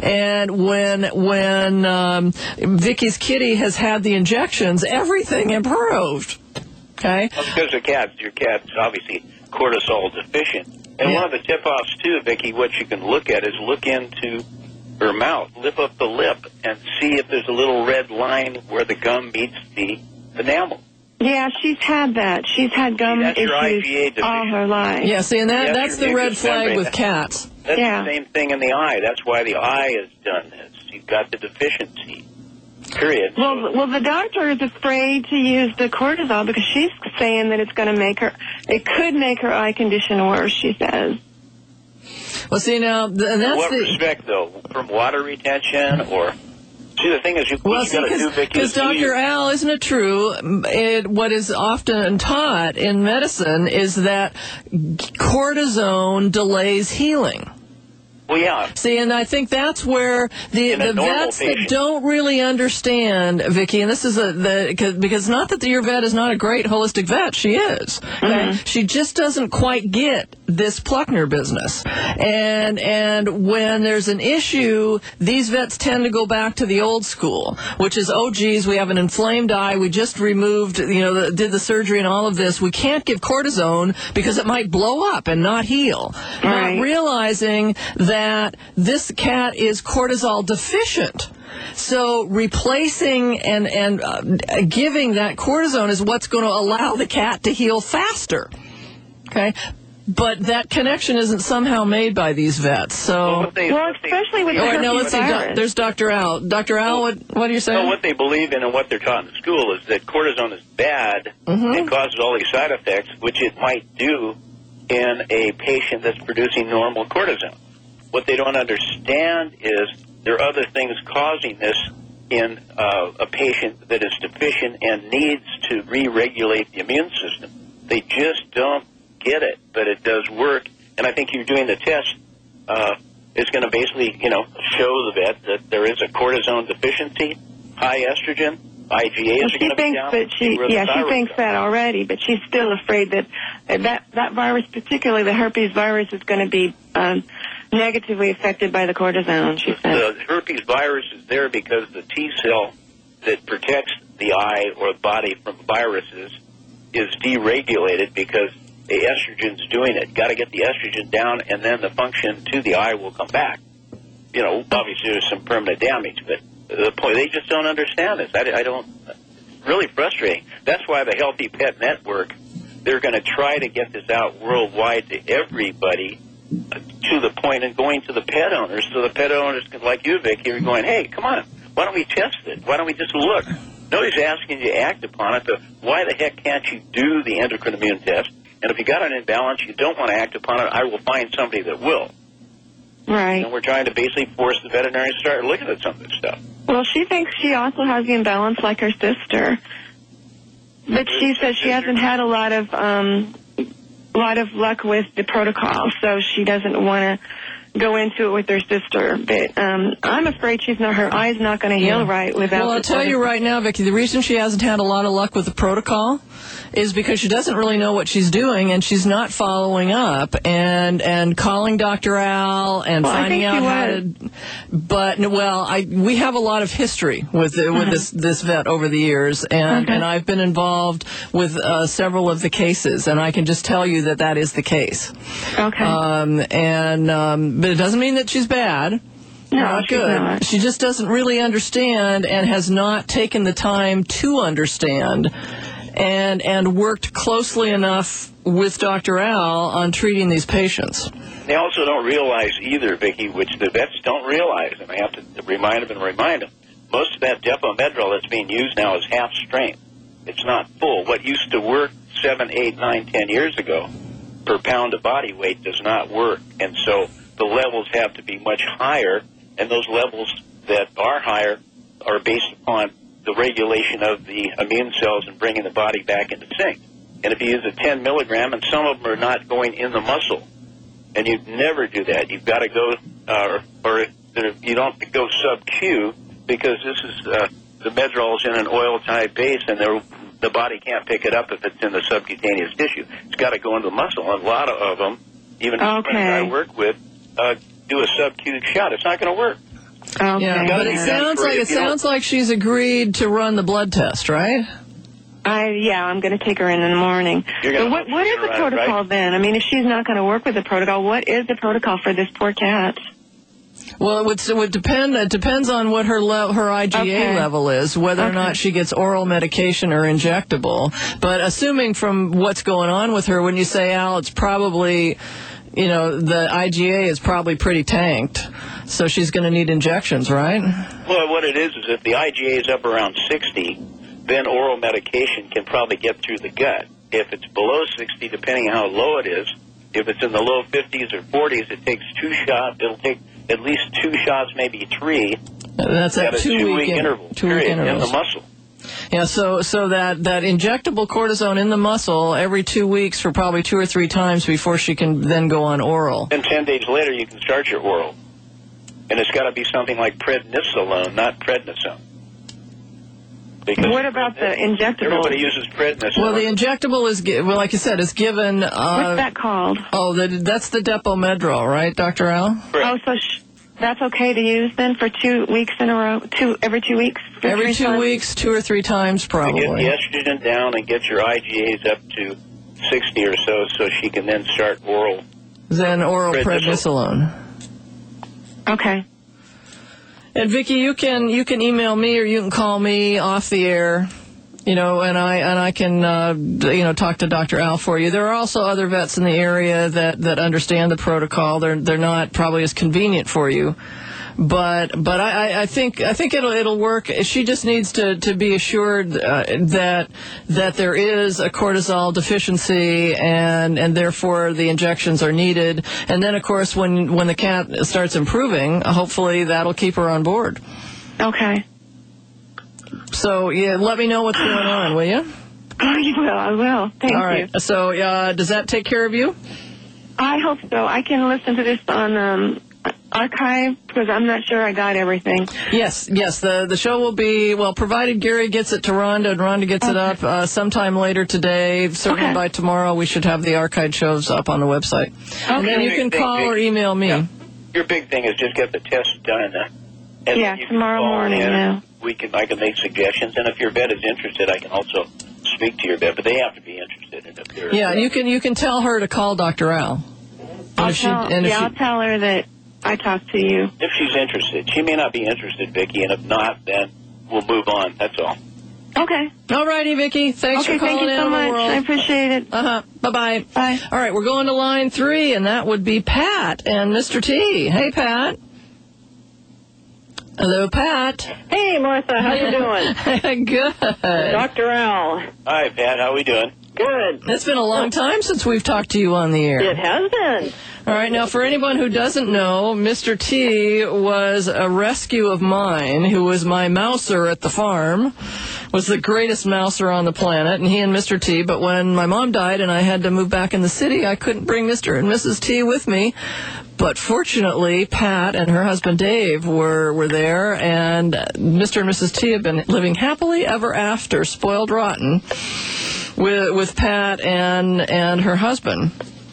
Speaker 10: and when when um, Vicky's kitty has had the injections, everything improved. Okay.
Speaker 8: Well, because the cat, your cat's obviously cortisol deficient. And
Speaker 10: Yeah.
Speaker 8: one of the tip-offs, too, Vicki, what you can look at is look into her mouth, lift up the lip, and see if there's a little red line where the gum meets the enamel.
Speaker 14: Yeah, she's had that. She's had gum
Speaker 8: that's your I
Speaker 14: issues
Speaker 8: G A deficient.
Speaker 14: all her life.
Speaker 10: Yeah, see, and that,
Speaker 8: Yes,
Speaker 10: that's
Speaker 8: your
Speaker 10: the red
Speaker 8: mucous
Speaker 10: flag
Speaker 8: membrane.
Speaker 10: with cats.
Speaker 8: That's
Speaker 14: Yeah.
Speaker 8: the same thing in the eye. That's why the eye has done this. You've got the deficiency, period.
Speaker 14: Well, well, the doctor is afraid to use the cortisol because she's saying that it's going to make her, it could make her eye condition worse, she says.
Speaker 10: Well, see, now, th- and
Speaker 8: In
Speaker 10: that's
Speaker 8: what
Speaker 10: the...
Speaker 8: respect, though? From water retention or... See, the thing is, you,
Speaker 10: Well,
Speaker 8: what you got to do, Vicki,
Speaker 10: because
Speaker 8: is do
Speaker 10: Doctor
Speaker 8: your-
Speaker 10: Al, isn't it true? It, what is often taught in medicine is that cortisone delays healing.
Speaker 8: Well, yeah.
Speaker 10: See, and I think that's where the,
Speaker 8: In a
Speaker 10: the
Speaker 8: normal
Speaker 10: vets that
Speaker 8: patient.
Speaker 10: don't really understand, Vicki, and this is a the cause, because not that your vet is not a great holistic vet, she is. Okay?
Speaker 8: Mm-hmm.
Speaker 10: She just doesn't quite get this Pluckner business. And and when there's an issue, these vets tend to go back to the old school, which is, oh, geez, we have an inflamed eye. We just removed, you know, the, did the surgery and all of this. We can't give cortisone because it might blow up and not heal.
Speaker 14: Right.
Speaker 10: Not realizing that this cat is cortisol deficient. So replacing and, and uh, giving that cortisone is what's going to allow the cat to heal faster. Okay? But that connection isn't somehow made by these vets. So,
Speaker 8: well, they,
Speaker 14: well especially with the
Speaker 10: oh,
Speaker 14: herpes
Speaker 10: no, let's see.
Speaker 14: virus.
Speaker 10: Do, there's Doctor Al. Doctor Al, what, what are you saying?
Speaker 8: So what they believe in and what they're taught in school is that cortisone is bad
Speaker 10: mm-hmm.
Speaker 8: and causes all these side effects, which it might do in a patient that's producing normal cortisone. What they don't understand is there are other things causing this in uh, a patient that is deficient and needs to re-regulate the immune system. They just don't get it, but it does work. And I think you're doing the test uh, is going to basically, you know, show the vet that there is a cortisone deficiency, high estrogen, I G A
Speaker 14: well,
Speaker 8: is
Speaker 14: she
Speaker 8: going to be
Speaker 14: thinks
Speaker 8: down.
Speaker 14: that she, yeah, she thinks that already, but she's still afraid that that that virus, particularly the herpes virus, is going to be um, negatively affected by the cortisone. She says
Speaker 8: the herpes virus is there because the T cell that protects the eye or the body from viruses is deregulated because the estrogen's doing it. Got to get the estrogen down, and then the function to the eye will come back. You know, obviously there's some permanent damage, but the point, they just don't understand this. I, I don't. It's really frustrating. That's why the Healthy Pet Network, they're going to try to get this out worldwide to everybody, uh, to the point of going to the pet owners, so the pet owners can, like you, Vic, you're going, hey, come on, why don't we test it? Why don't we just look? Nobody's asking you to act upon it, but why the heck can't you do the endocrine immune test? And if you got an imbalance, you don't want to act upon it, I will find somebody that will.
Speaker 14: right.
Speaker 8: And we're trying to basically force the veterinarian to start looking at some of this stuff.
Speaker 14: Well, she thinks she also has the imbalance like her sister, but she says she hasn't had a lot of um, lot of luck with the protocol, so she doesn't want to go into it with her sister. But um, I'm afraid she's not. Her eye's not going to heal
Speaker 10: Yeah.
Speaker 14: right without.
Speaker 10: Well, I'll
Speaker 14: the
Speaker 10: tell you
Speaker 14: protocol.
Speaker 10: right now, Vicki, the reason she hasn't had a lot of luck with the protocol is because she doesn't really know what she's doing, and she's not following up and and calling Doctor Al and
Speaker 14: Well, I
Speaker 10: finding
Speaker 14: think
Speaker 10: out
Speaker 14: she
Speaker 10: how
Speaker 14: was.
Speaker 10: to. But well, I we have a lot of history with the, with
Speaker 14: Uh-huh.
Speaker 10: this this vet over the years, and
Speaker 14: Okay.
Speaker 10: and I've been involved with uh, several of the cases, and I can just tell you that that is the case.
Speaker 14: Okay.
Speaker 10: Um, and um, but it doesn't mean that she's bad.
Speaker 14: No,
Speaker 10: Not
Speaker 14: she's
Speaker 10: good.
Speaker 14: not.
Speaker 10: She just doesn't really understand and has not taken the time to understand and and worked closely enough with Doctor Al on treating these patients.
Speaker 8: They also don't realize either, Vicki, which the vets don't realize, and I have to remind them and remind them, most of that Depomedrol that's being used now is half strength. It's not full. What used to work seven, eight, nine, ten years ago per pound of body weight does not work. And so the levels have to be much higher, and those levels that are higher are based upon the regulation of the immune cells and bringing the body back into sync. And if you use a ten milligram, and some of them are not going in the muscle, and you never do that. You've got to go, uh, or you don't go sub-Q, because this is, uh, the Medrol is in an oil-type base, and the body can't pick it up if it's in the subcutaneous tissue. It's got to go into the muscle. And a lot of them, even the
Speaker 14: Okay.
Speaker 8: friends I work with, uh, do a sub-Q shot. It's not going to work.
Speaker 14: Okay.
Speaker 10: Yeah, but it
Speaker 8: Yeah.
Speaker 10: sounds like it
Speaker 8: If you don't-
Speaker 10: sounds like she's agreed to run the blood test, right?
Speaker 14: I yeah, I'm going to take her in in the morning.
Speaker 8: You're gonna
Speaker 14: But what what is the
Speaker 8: run it,
Speaker 14: protocol
Speaker 8: right?
Speaker 14: then? I mean, if she's not going to work with the protocol, what is the protocol for this poor cat?
Speaker 10: Well, it would, it would depend. It depends on what her le- her I G A
Speaker 14: Okay.
Speaker 10: level is, whether or
Speaker 14: Okay.
Speaker 10: not she gets oral medication or injectable. But assuming from what's going on with her, when you say, Al, it's probably, you know, the I G A is probably pretty tanked, so she's going to need injections, right?
Speaker 8: Well, what it is is if the I G A is up around sixty, then oral medication can probably get through the gut. If it's below sixty, depending on how low it is, if it's in the low fifties or forties, it takes two shots. It'll take at least two shots, maybe three.
Speaker 10: That's at
Speaker 8: at a
Speaker 10: two-week
Speaker 8: two-week
Speaker 10: in-
Speaker 8: interval,
Speaker 10: two-week
Speaker 8: period, in
Speaker 10: intervals.
Speaker 8: the muscle.
Speaker 10: Yeah, so so that, that injectable cortisone in the muscle every two weeks for probably two or three times before she can then go on oral.
Speaker 8: Then ten days later, you can start your oral. And it's got to be something like prednisolone, not prednisone. Because
Speaker 14: What about the injectable?
Speaker 8: everybody uses prednisone.
Speaker 10: Well, the injectable is, gi- well, like you said, is given. Uh,
Speaker 14: What's that called?
Speaker 10: Oh, the, that's the Depomedrol, right, Doctor Al?
Speaker 14: Oh, so sh- that's okay to use then for two weeks in a row? Two every two weeks? For
Speaker 10: Every
Speaker 14: three
Speaker 10: two
Speaker 14: times?
Speaker 10: weeks, two or three times,
Speaker 8: to
Speaker 10: probably.
Speaker 8: get the estrogen down and get your I G As up to sixty or so, so she can then start oral.
Speaker 10: Then oral
Speaker 8: Prednisolone.
Speaker 10: prednisolone.
Speaker 14: Okay.
Speaker 10: And Vicki, you can you can email me or you can call me off the air, you know, and I and I can uh, you know talk to Doctor Al for you. There are also other vets in the area that, that understand the protocol. They're they're not probably as convenient for you, but but I, I think I think it'll it'll work. She just needs to, to be assured uh, that that there is a cortisol deficiency and and therefore the injections are needed. And then of course when when the cat starts improving, hopefully that'll keep her on board.
Speaker 14: Okay.
Speaker 10: So yeah, let me know what's going on, will you?
Speaker 14: Oh, you will. I will. Thank
Speaker 10: All right.
Speaker 14: you.
Speaker 10: So uh, does that take care of you?
Speaker 14: I hope so. I can listen to this on um, archive because I'm not sure I got everything.
Speaker 10: Yes, yes. The the show will be, well, provided Gary gets it to Rhonda and Rhonda gets it up uh, sometime later today. Certainly
Speaker 14: Okay.
Speaker 10: by tomorrow we should have the archived shows up on the website. And then you can
Speaker 8: Big,
Speaker 10: call
Speaker 8: big,
Speaker 10: or email me.
Speaker 8: Yeah. Your big thing is just get the test done. Uh, and
Speaker 14: Yeah,
Speaker 8: you can
Speaker 14: tomorrow
Speaker 8: call
Speaker 14: morning,
Speaker 8: in.
Speaker 14: yeah.
Speaker 8: We can, I can make suggestions, and if your vet is interested, I can also speak to your vet, but they have to be interested in it.
Speaker 10: Yeah, and you can you can tell her to call Doctor Al. And
Speaker 14: I'll
Speaker 10: if she-
Speaker 14: tell,
Speaker 10: and if
Speaker 14: yeah,
Speaker 10: she-
Speaker 14: I'll tell her that I talked to you.
Speaker 8: If she's interested. She may not be interested, Vicki, and if not, then we'll move on. That's all.
Speaker 14: Okay.
Speaker 10: All righty, Vicki. Thanks
Speaker 14: Okay,
Speaker 10: for calling
Speaker 14: thank you so
Speaker 10: Animal
Speaker 14: much.
Speaker 10: World.
Speaker 14: I appreciate it.
Speaker 10: Uh-huh. Bye-bye.
Speaker 14: Bye.
Speaker 10: All right, we're going to line three, and that would be Pat and Mister T. Hey, Pat. Hello, Pat.
Speaker 15: Hey, Martha, how you doing?
Speaker 10: Good.
Speaker 15: Doctor Al.
Speaker 8: Hi, Pat. How we doing?
Speaker 15: Good.
Speaker 10: It's been a long time since we've talked to you on the air.
Speaker 15: It has been.
Speaker 10: All right, now for anyone who doesn't know, Mister T was a rescue of mine, who was my mouser at the farm, was the greatest mouser on the planet, and he and Mister T, but when my mom died and I had to move back in the city, I couldn't bring Mister and Missus T with me. But fortunately, Pat and her husband Dave were, were there, and Mister and Missus T have been living happily ever after, spoiled rotten, with with Pat and and her husband.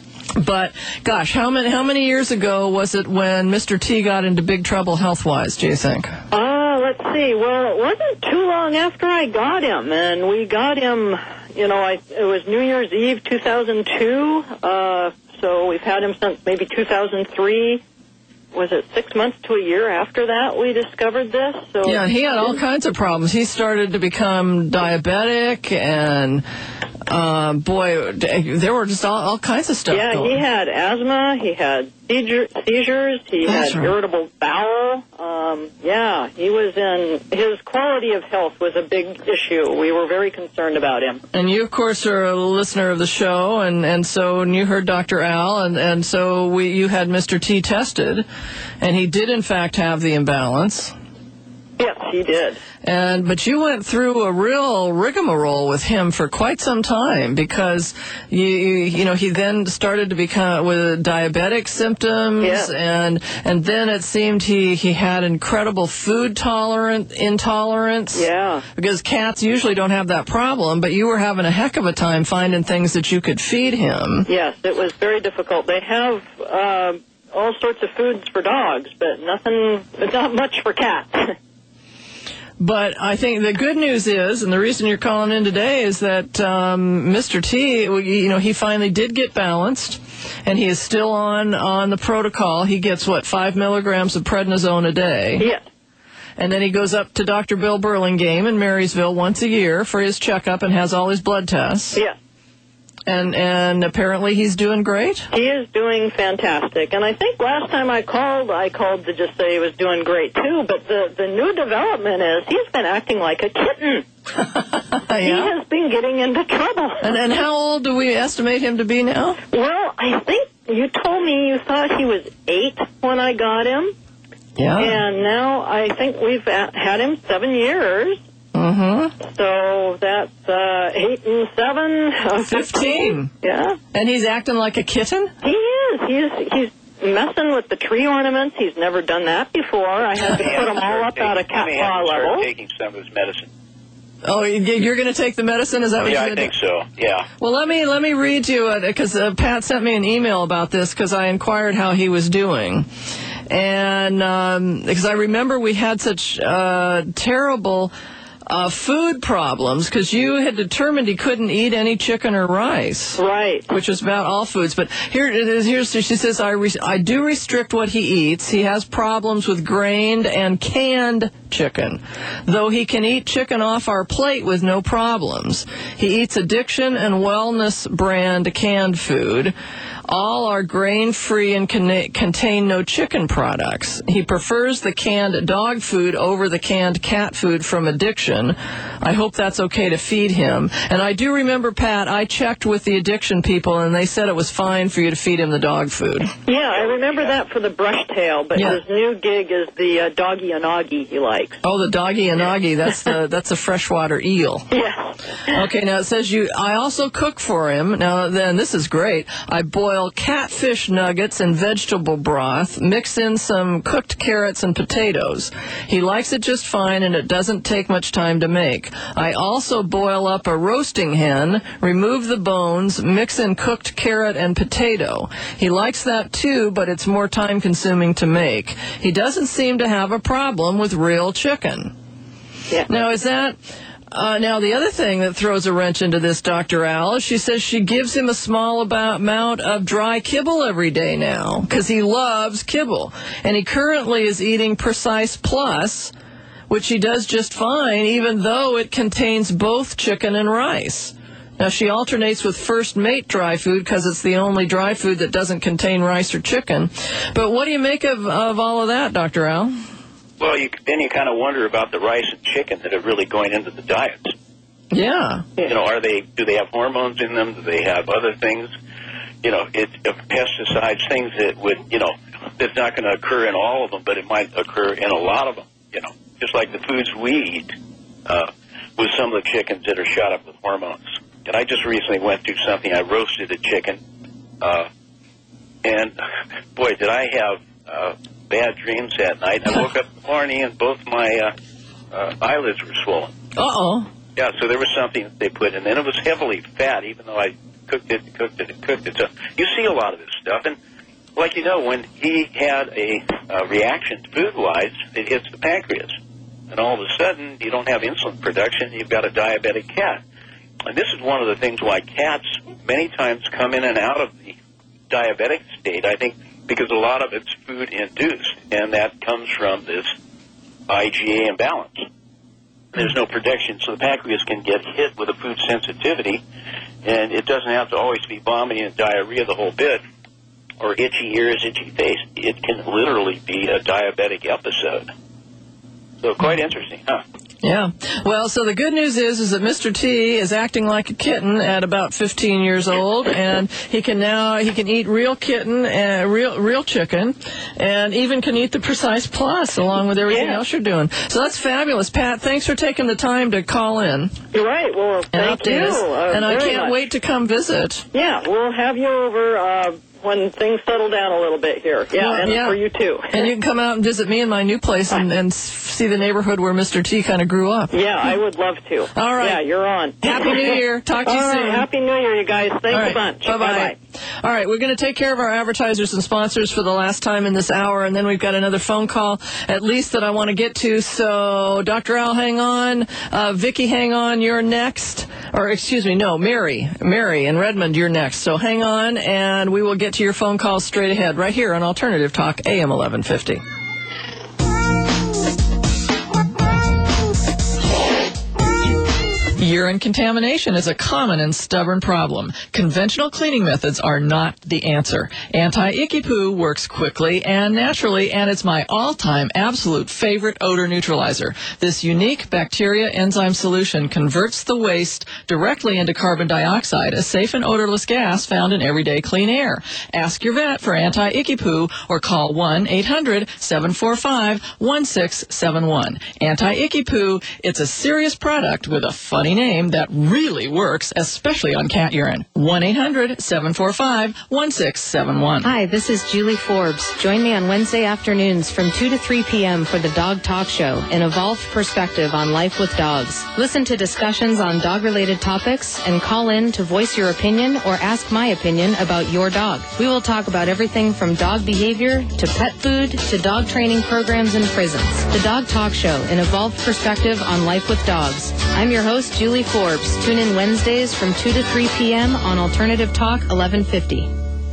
Speaker 10: But gosh, how many how many years ago was it when Mister T got into big trouble health-wise, do you think?
Speaker 15: Uh, let's see. Well, it wasn't too long after I got him, and we got him, you know, I, it was New Year's Eve two thousand two, uh, so we've had him since maybe two thousand three. Was it six months to a year after that we discovered this? So
Speaker 10: Yeah, he had all kinds of problems. He started to become diabetic, and uh, boy, there were just all, all kinds of stuff
Speaker 15: Yeah,
Speaker 10: going.
Speaker 15: he had asthma, he had seizure, seizures, he
Speaker 10: That's
Speaker 15: had
Speaker 10: right.
Speaker 15: irritable bowel. Um, yeah, he was in, his quality of health was a big issue. We were very concerned about him.
Speaker 10: And you, of course, are a listener of the show, and, and so and you heard Doctor Al, and, and so we you had Mister T tested, and he did, in fact, have the imbalance.
Speaker 15: Yes, he did.
Speaker 10: And but you went through a real rigmarole with him for quite some time because you you, you know he then started to become with diabetic symptoms,
Speaker 15: Yes.
Speaker 10: and and then it seemed he he had incredible food tolerant intolerance.
Speaker 15: Yeah.
Speaker 10: Because cats usually don't have that problem, but you were having a heck of a time finding things that you could feed him.
Speaker 15: Yes, it was very difficult. They have uh, all sorts of foods for dogs, but nothing, not much for cats.
Speaker 10: But I think the good news is, and the reason you're calling in today is that um, Mister T, you know, he finally did get balanced, and he is still on, on the protocol. He gets, what, five milligrams of prednisone a day?
Speaker 15: Yes.
Speaker 10: And then he goes up to Doctor Bill Burlingame in Marysville once a year for his checkup and has all his blood tests.
Speaker 15: Yes.
Speaker 10: And and apparently he's doing great?
Speaker 15: He is doing fantastic. And I think last time I called, I called to just say he was doing great, too. But the, the new development is he's been acting like a kitten.
Speaker 10: Yeah.
Speaker 15: He has been getting into trouble.
Speaker 10: And, and how old do we estimate him to be now?
Speaker 15: Well, I think you told me you thought he was eight when I got him.
Speaker 10: Yeah.
Speaker 15: And now I think we've a- had him seven years.
Speaker 10: Mm-hmm.
Speaker 15: So that's uh, eight and seven. Uh,
Speaker 10: Fifteen.
Speaker 15: Yeah.
Speaker 10: And he's acting like a kitten?
Speaker 15: He is. He's he's messing with the tree ornaments. He's never done that before. I had to put them all up out of cat paw
Speaker 8: Start
Speaker 15: level.
Speaker 8: taking some of his medicine.
Speaker 10: Oh, you're going to take the medicine? Is that what
Speaker 8: yeah,
Speaker 10: you're
Speaker 8: I
Speaker 10: going
Speaker 8: think so. Yeah.
Speaker 10: Well, let me let me read you because uh, Pat sent me an email about this because I inquired how he was doing, and um, because I remember we had such uh, terrible uh, food problems because you had determined he couldn't eat any chicken or rice,
Speaker 15: right?
Speaker 10: Which was about all foods. But here it is. Here's she says I re- I do restrict what he eats. He has problems with grained and canned chicken, though he can eat chicken off our plate with no problems. He eats Addiction and Wellness brand canned food. All are grain-free and con- contain no chicken products. He prefers the canned dog food over the canned cat food from Addiction. I hope that's okay to feed him. And I do remember, Pat, I checked with the Addiction people, and they said it was fine for you to feed him the dog food.
Speaker 15: Yeah, I remember that for the brush tail, but
Speaker 10: yeah.
Speaker 15: his new gig is the uh, doggy anagi he likes.
Speaker 10: Oh, the doggy anagi, that's the that's a freshwater eel.
Speaker 15: Yeah.
Speaker 10: Okay, now it says you. I also cook for him. Now then, this is great. I boil catfish nuggets and vegetable broth, mix in some cooked carrots and potatoes. He likes it just fine, and it doesn't take much time to make. I also boil up a roasting hen, remove the bones, mix in cooked carrot and potato. He likes that too, but it's more time consuming to make. He doesn't seem to have a problem with real chicken.
Speaker 15: Yeah.
Speaker 10: Now, is that... Uh, now, the other thing that throws a wrench into this, Doctor Al, is she says she gives him a small about, amount of dry kibble every day now because he loves kibble. And he currently is eating Precise Plus, which he does just fine, even though it contains both chicken and rice. Now, she alternates with First Mate dry food because it's the only dry food that doesn't contain rice or chicken. But what do you make of, of all of that, Doctor Al?
Speaker 8: Well, you, then you kind of wonder about the rice and chicken that are really going into the diets.
Speaker 10: Yeah.
Speaker 8: You know, are they? Do they have hormones in them? Do they have other things? You know, it, uh, pesticides, things that would, you know, that's not going to occur in all of them, but it might occur in a lot of them. You know, just like the foods we eat uh, with some of the chickens that are shot up with hormones. And I just recently went through something. I roasted a chicken, uh, and boy, did I have uh, bad dreams that night. I woke up in the morning and both my uh, uh, eyelids were swollen.
Speaker 10: Uh-oh.
Speaker 8: Yeah, so there was something that they put in, and it was heavily fat, even though I cooked it and cooked it and cooked it. So you see a lot of this stuff, and like you know, when he had a uh, reaction food-wise, it hits the pancreas. And all of a sudden, you don't have insulin production, you've got a diabetic cat. And this is one of the things why cats many times come in and out of the diabetic state, I think, because a lot of it's food-induced, and that comes from this I G A imbalance. There's no protection, so the pancreas can get hit with a food sensitivity, and it doesn't have to always be vomiting and diarrhea the whole bit, or itchy ears, itchy face. It can literally be a diabetic episode. So quite interesting, huh?
Speaker 10: Yeah. Well, so the good news is is that Mister T is acting like a kitten at about fifteen years old, and he can now he can eat real kitten and real real chicken, and even can eat the Precise Plus along with everything
Speaker 15: yeah.
Speaker 10: else you're doing. So that's fabulous, Pat. Thanks for taking the time to call in.
Speaker 15: You're right. Well,
Speaker 10: and
Speaker 15: thank
Speaker 10: update
Speaker 15: you.
Speaker 10: us.
Speaker 15: Uh,
Speaker 10: and I can't
Speaker 15: much.
Speaker 10: wait to come visit.
Speaker 15: Yeah, we'll have you over uh, when things settle down a little bit here. Yeah,
Speaker 10: well,
Speaker 15: and
Speaker 10: yeah.
Speaker 15: for you too.
Speaker 10: And you can come out and visit me in my new place and, and see the neighborhood where Mister T kind of grew up.
Speaker 15: Yeah, I would love to.
Speaker 10: All right.
Speaker 15: Yeah, you're on.
Speaker 10: Happy New Year. Talk to you
Speaker 15: All
Speaker 10: soon.
Speaker 15: Right. Happy New Year, you guys. Thanks
Speaker 10: right.
Speaker 15: a bunch.
Speaker 10: Bye-bye.
Speaker 15: Bye-bye.
Speaker 10: All right, we're going to take care of our advertisers and sponsors for the last time in this hour, and then we've got another phone call at least that I want to get to. So, Doctor Al, hang on. Uh, Vicki, hang on. You're next. Or, excuse me, no, Mary. Mary in Redmond, you're next. So hang on, and we will get to your phone calls straight ahead right here on Alternative Talk, A M eleven fifty. Urine contamination is a common and stubborn problem. Conventional cleaning methods are not the answer. Anti-Icky Poo works quickly and naturally, and it's my all-time absolute favorite odor neutralizer. This unique bacteria enzyme solution converts the waste directly into carbon dioxide, a safe and odorless gas found in everyday clean air. Ask your vet for Anti-Icky Poo or call one eight hundred seven four five one six seven one. Anti-Icky Poo, it's a serious product with a funny name. name that really works, especially on cat urine. one eight hundred seven four five one six seven one.
Speaker 16: Hi, this is Julie Forbes. Join me on Wednesday afternoons from two to three p.m. for the Dog Talk Show, an evolved perspective on life with dogs. Listen to discussions on dog-related topics and call in to voice your opinion or ask my opinion about your dog. We will talk about everything from dog behavior to pet food to dog training programs in prisons. The Dog Talk Show, an evolved perspective on life with dogs. I'm your host, Julie Forbes. Tune in Wednesdays from two to three p.m. on Alternative Talk eleven fifty.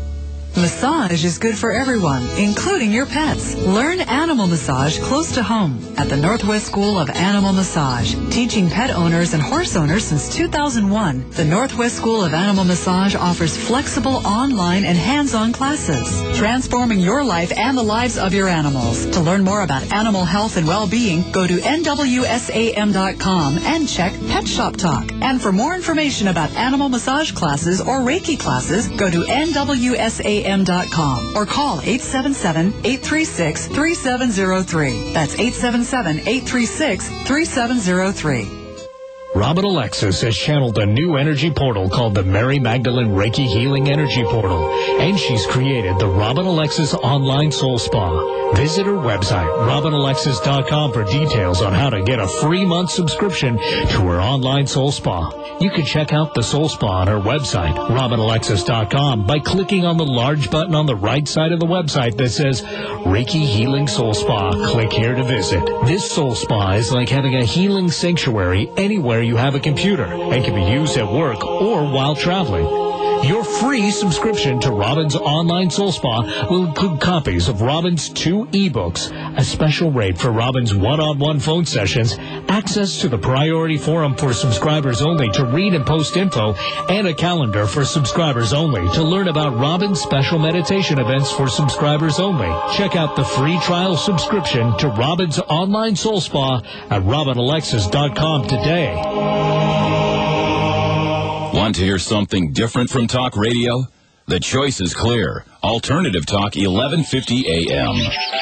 Speaker 17: Massage is good for everyone, including your pets. Learn animal massage close to home at the Northwest School of Animal Massage. Teaching pet owners and horse owners since two thousand one, the Northwest School of Animal Massage offers flexible online and hands-on classes, transforming your life and the lives of your animals. To learn more about animal health and well-being, go to N W S A M dot com and check Pet Shop Talk. And for more information about animal massage classes or Reiki classes, go to N W S A M dot com or call eight seven seven, eight three six, three seven zero three. That's eight seven seven, eight three six, three seven zero three.
Speaker 18: Robin Alexis has channeled a new energy portal called the Mary Magdalene Reiki Healing Energy Portal, and she's created the Robin Alexis Online Soul Spa. Visit her website, robin alexis dot com, for details on how to get a free month subscription to her online soul spa. You can check out the soul spa on her website, robin alexis dot com, by clicking on the large button on the right side of the website that says Reiki Healing Soul Spa. Click here to visit. This soul spa is like having a healing sanctuary anywhere you have a computer and can be used at work or while traveling. Your free subscription to Robin's Online Soul Spa will include copies of Robin's two ebooks, a special rate for Robin's one-on-one phone sessions, access to the priority forum for subscribers only to read and post info, and a calendar for subscribers only to learn about Robin's special meditation events for subscribers only. Check out the free trial subscription to Robin's Online Soul Spa at robin alexis dot com today.
Speaker 2: Want to hear something different from talk radio? The choice is clear. Alternative Talk, eleven fifty A M.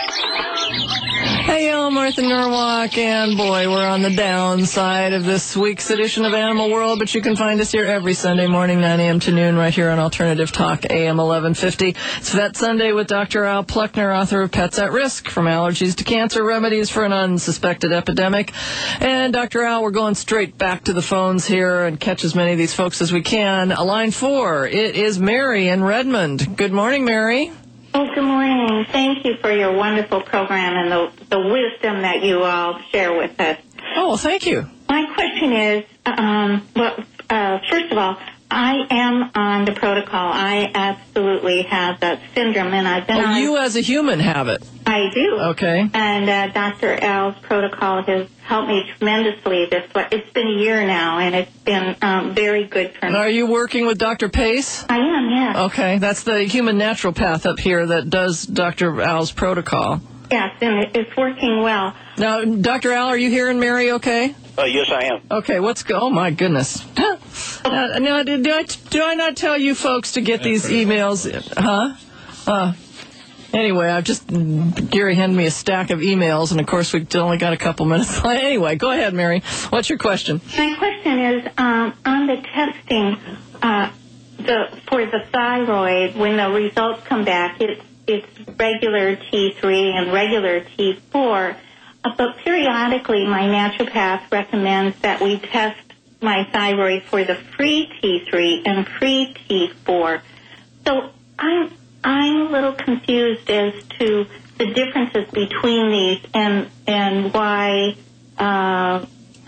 Speaker 10: Hey, y'all, Martha Norwalk, and boy, we're on the downside of this week's edition of Animal World, but you can find us here every Sunday morning, nine a.m. to noon, right here on Alternative Talk, A M eleven fifty. It's Vet Sunday with Doctor Al Pluckner, author of Pets at Risk, From Allergies to Cancer, Remedies for an Unsuspected Epidemic. And Doctor Al, we're going straight back to the phones here and catch as many of these folks as we can. Line four, it is Mary in Redmond. Good morning, Mary.
Speaker 19: Oh, good morning. Thank you for your wonderful program and the, the wisdom that you all share with us.
Speaker 10: Oh, well, thank you.
Speaker 19: My question is, um, well, uh, first of all, I am on the protocol. I absolutely have that syndrome, and I've been
Speaker 10: oh,
Speaker 19: on...
Speaker 10: you as a human have it.
Speaker 19: I do.
Speaker 10: Okay.
Speaker 19: And uh, Doctor Al's protocol has helped me tremendously. This It's been a year now, and it's been um, very good for me.
Speaker 10: Are you working with Doctor Pace?
Speaker 19: I am, yes.
Speaker 10: Okay, that's the human naturopath up here that does Doctor Al's protocol.
Speaker 19: Yes, and it's working well.
Speaker 10: Now, Doctor Al, are you hearing Mary okay?
Speaker 8: Uh, yes, I am.
Speaker 10: Okay, what's go? Oh, my goodness. uh, now, do, do, I, do I not tell you folks to get these emails? Huh? Uh, anyway, I've just, Gary handed me a stack of emails, and of course we've only got a couple minutes left. Anyway, go ahead, Mary. What's your question?
Speaker 19: My question is, um, on the testing uh, the for the thyroid, when the results come back, it's, it's regular T three and regular T four. But periodically, my naturopath recommends that we test my thyroid for the free T three and free T four. So I'm I'm a little confused as to the differences between these and and why uh,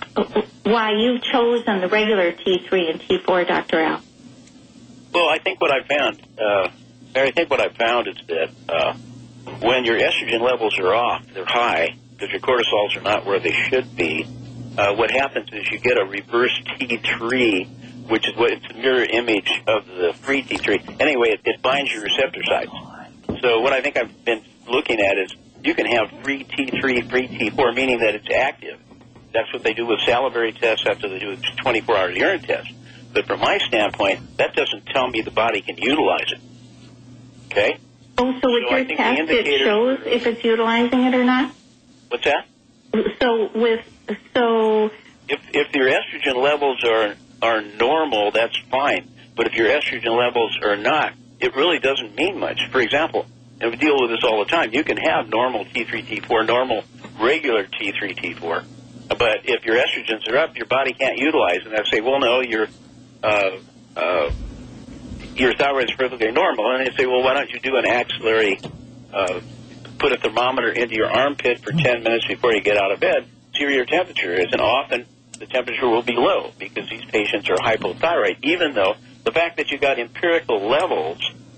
Speaker 19: why you've chosen the regular T three and T four, Doctor Al.
Speaker 8: Well, I think what I found, uh, I think what I found is that uh, when your estrogen levels are off, they're high, because your cortisols are not where they should be, uh, what happens is you get a reverse T three, which is what it's a mirror image of the free T three. Anyway, it, it binds your receptor sites. So what I think I've been looking at is you can have free T three, free T four, meaning that it's active. That's what they do with salivary tests after they do a twenty-four hour urine test. But from my standpoint, that doesn't tell me the body can utilize it. Okay?
Speaker 19: Oh, so with
Speaker 8: so
Speaker 19: your test, it shows if it's utilizing it or not?
Speaker 8: What's that?
Speaker 19: So with so
Speaker 8: if if your estrogen levels are are normal, that's fine. But if your estrogen levels are not, it really doesn't mean much. For example, and we deal with this all the time, you can have normal T three, T four, normal regular T three, T four, but if your estrogens are up, your body can't utilize them. And they say, well, no, your uh, uh, your thyroid is perfectly normal. And they say, well, why don't you do an axillary, uh, put a thermometer into your armpit for ten minutes before you get out of bed, see where your temperature is. And often the temperature will be low because these patients are hypothyroid, even though the fact that you got empirical levels,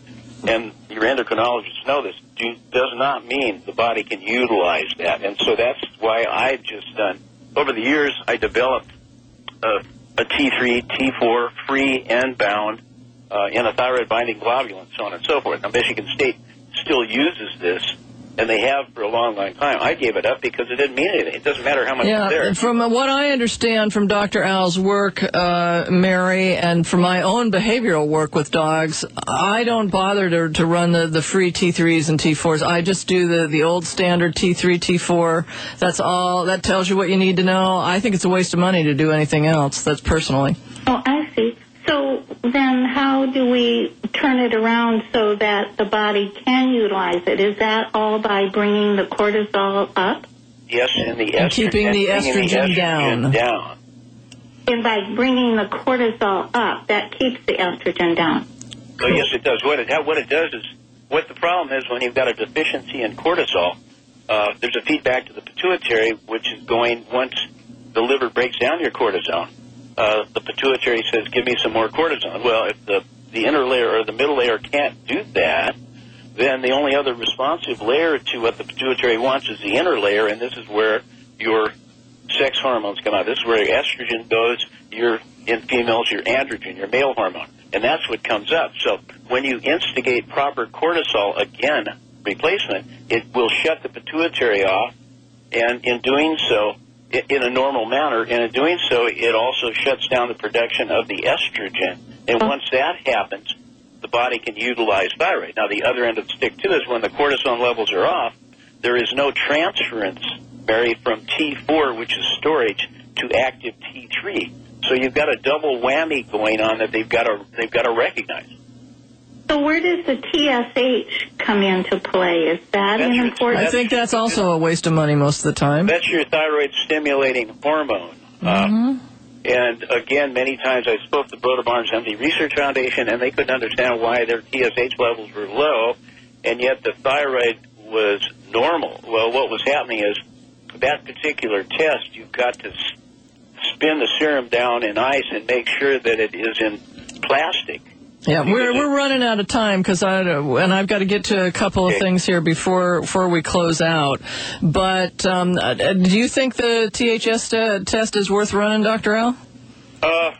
Speaker 8: and your endocrinologists know this, do, does not mean the body can utilize that. And so that's why I've just done, over the years, I developed a, a T three, T four, free and bound, uh, in a thyroid-binding globulin, so on and so forth. Now, Michigan State still uses this, and they have for a long, long time. I gave it up because it didn't mean anything. It doesn't matter how much
Speaker 10: yeah,
Speaker 8: is there.
Speaker 10: From what I understand from Doctor Al's work, uh, Mary, and from my own behavioral work with dogs, I don't bother to, to run the, the free T threes and T fours. I just do the, the old standard T three, T four. That's all. That tells you what you need to know. I think it's a waste of money to do anything else. That's personally.
Speaker 19: Oh, I see. So then how do we turn it around so that the body can utilize it? Is that all by bringing the cortisol up?
Speaker 8: Yes, and the
Speaker 10: and
Speaker 8: estrogen,
Speaker 10: keeping the estrogen,
Speaker 8: the estrogen
Speaker 10: down.
Speaker 8: down.
Speaker 19: And by bringing the cortisol up, that keeps the estrogen down.
Speaker 8: Oh, yes, it does. What it, what it does is, what the problem is when you've got a deficiency in cortisol, uh, there's a feedback to the pituitary, which is going, once the liver breaks down your cortisone, uh, the pituitary says, give me some more cortisone. Well, if the, the inner layer or the middle layer can't do that, then the only other responsive layer to what the pituitary wants is the inner layer, and this is where your sex hormones come out. This is where your estrogen goes, your, in females, your androgen, your male hormone, and that's what comes up. So when you instigate proper cortisol, again, replacement, it will shut the pituitary off, and in doing so, in a normal manner, and in doing so, it also shuts down the production of the estrogen. And once that happens, the body can utilize thyroid. Now, the other end of the stick, too, is when the cortisone levels are off, there is no transference, Mary, from T four, which is storage, to active T three. So you've got a double whammy going on that they've got to they've got to recognize.
Speaker 19: So where does the T S H come into play? Is that
Speaker 8: That's
Speaker 19: an
Speaker 8: your-
Speaker 19: important?
Speaker 10: I think that's also a waste of money most of the time.
Speaker 8: That's your thyroid-stimulating hormone.
Speaker 10: Mm-hmm.
Speaker 8: Uh, and again, many times I spoke to Broda Barnes M D Research Foundation, and they couldn't understand why their T S H levels were low, and yet the thyroid was normal. Well, what was happening is that particular test, you've got to s- spin the serum down in ice and make sure that it is in plastic.
Speaker 10: Yeah, we're we're running out of time because I and I've got to get to a couple of things here before before we close out. But um, uh, do you think the T H S t- test is worth running, Doctor Al?
Speaker 8: Uh,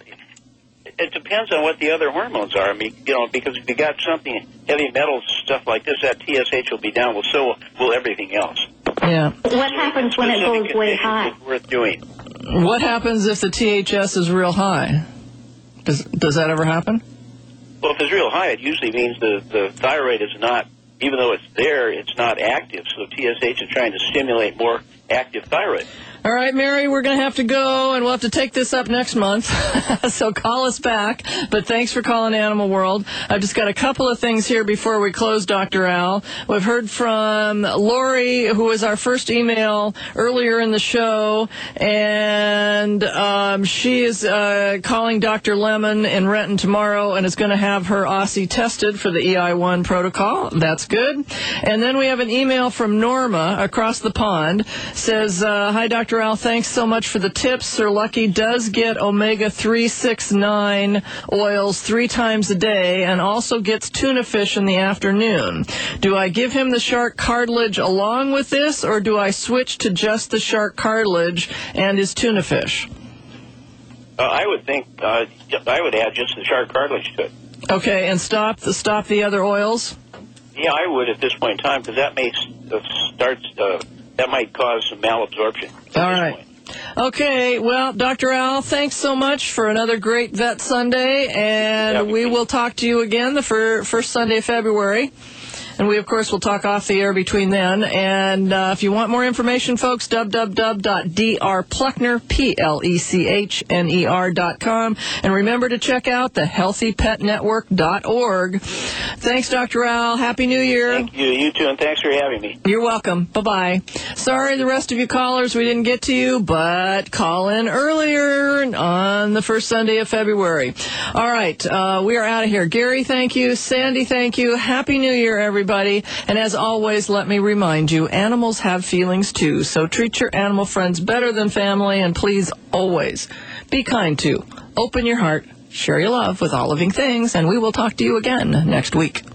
Speaker 8: it depends on what the other hormones are. I mean, you know, because if you got something heavy metals stuff like this, that T S H will be down. Well, so will everything else.
Speaker 10: Yeah.
Speaker 19: What happens when it goes way high?
Speaker 8: It's worth doing.
Speaker 10: What happens if the T H S is real high? Does does that ever happen?
Speaker 8: Well, if it's real high, it usually means the, the thyroid is not, even though it's there, it's not active. So T S H is trying to stimulate more active thyroid.
Speaker 10: All right, Mary, we're going to have to go, and we'll have to take this up next month. So call us back. But thanks for calling Animal World. I've just got a couple of things here before we close, Doctor Al. We've heard from Lori, who was our first email earlier in the show, and um, she is uh, calling Doctor Lemon in Renton tomorrow and is going to have her Aussie tested for the E I one protocol. That's good. And then we have an email from Norma across the pond. Says, uh, hi, Doctor Al, thanks so much for the tips. Sir Lucky does get omega three sixty-nine oils three times a day and also gets tuna fish in the afternoon. Do I give him the shark cartilage along with this, or do I switch to just the shark cartilage and his tuna fish?
Speaker 8: Uh, I would think, uh, I would add just the shark cartilage to it.
Speaker 10: Okay, and stop the, stop the other oils?
Speaker 8: Yeah, I would at this point in time, because that may uh, start, uh, that might cause some malabsorption.
Speaker 10: All right. Okay, well, Doctor Al, thanks so much for another great Vet Sunday, and we will talk to you again the fir- first Sunday of February. And we, of course, will talk off the air between then. And uh, if you want more information, folks, w w w dot d r pluckner, P L E C H N E R dot com. And remember to check out the healthy pet network dot org. Thanks, Doctor Al. Happy New Year.
Speaker 8: Thank you. You too, and thanks for having me.
Speaker 10: You're welcome. Bye-bye. Sorry, the rest of you callers, we didn't get to you, but call in earlier on the first Sunday of February. All right, uh, we are out of here. Gary, thank you. Sandy, thank you. Happy New Year, everybody. And as always, let me remind you, animals have feelings too, so treat your animal friends better than family, and please always be kind to, open your heart, share your love with all living things, and we will talk to you again next week.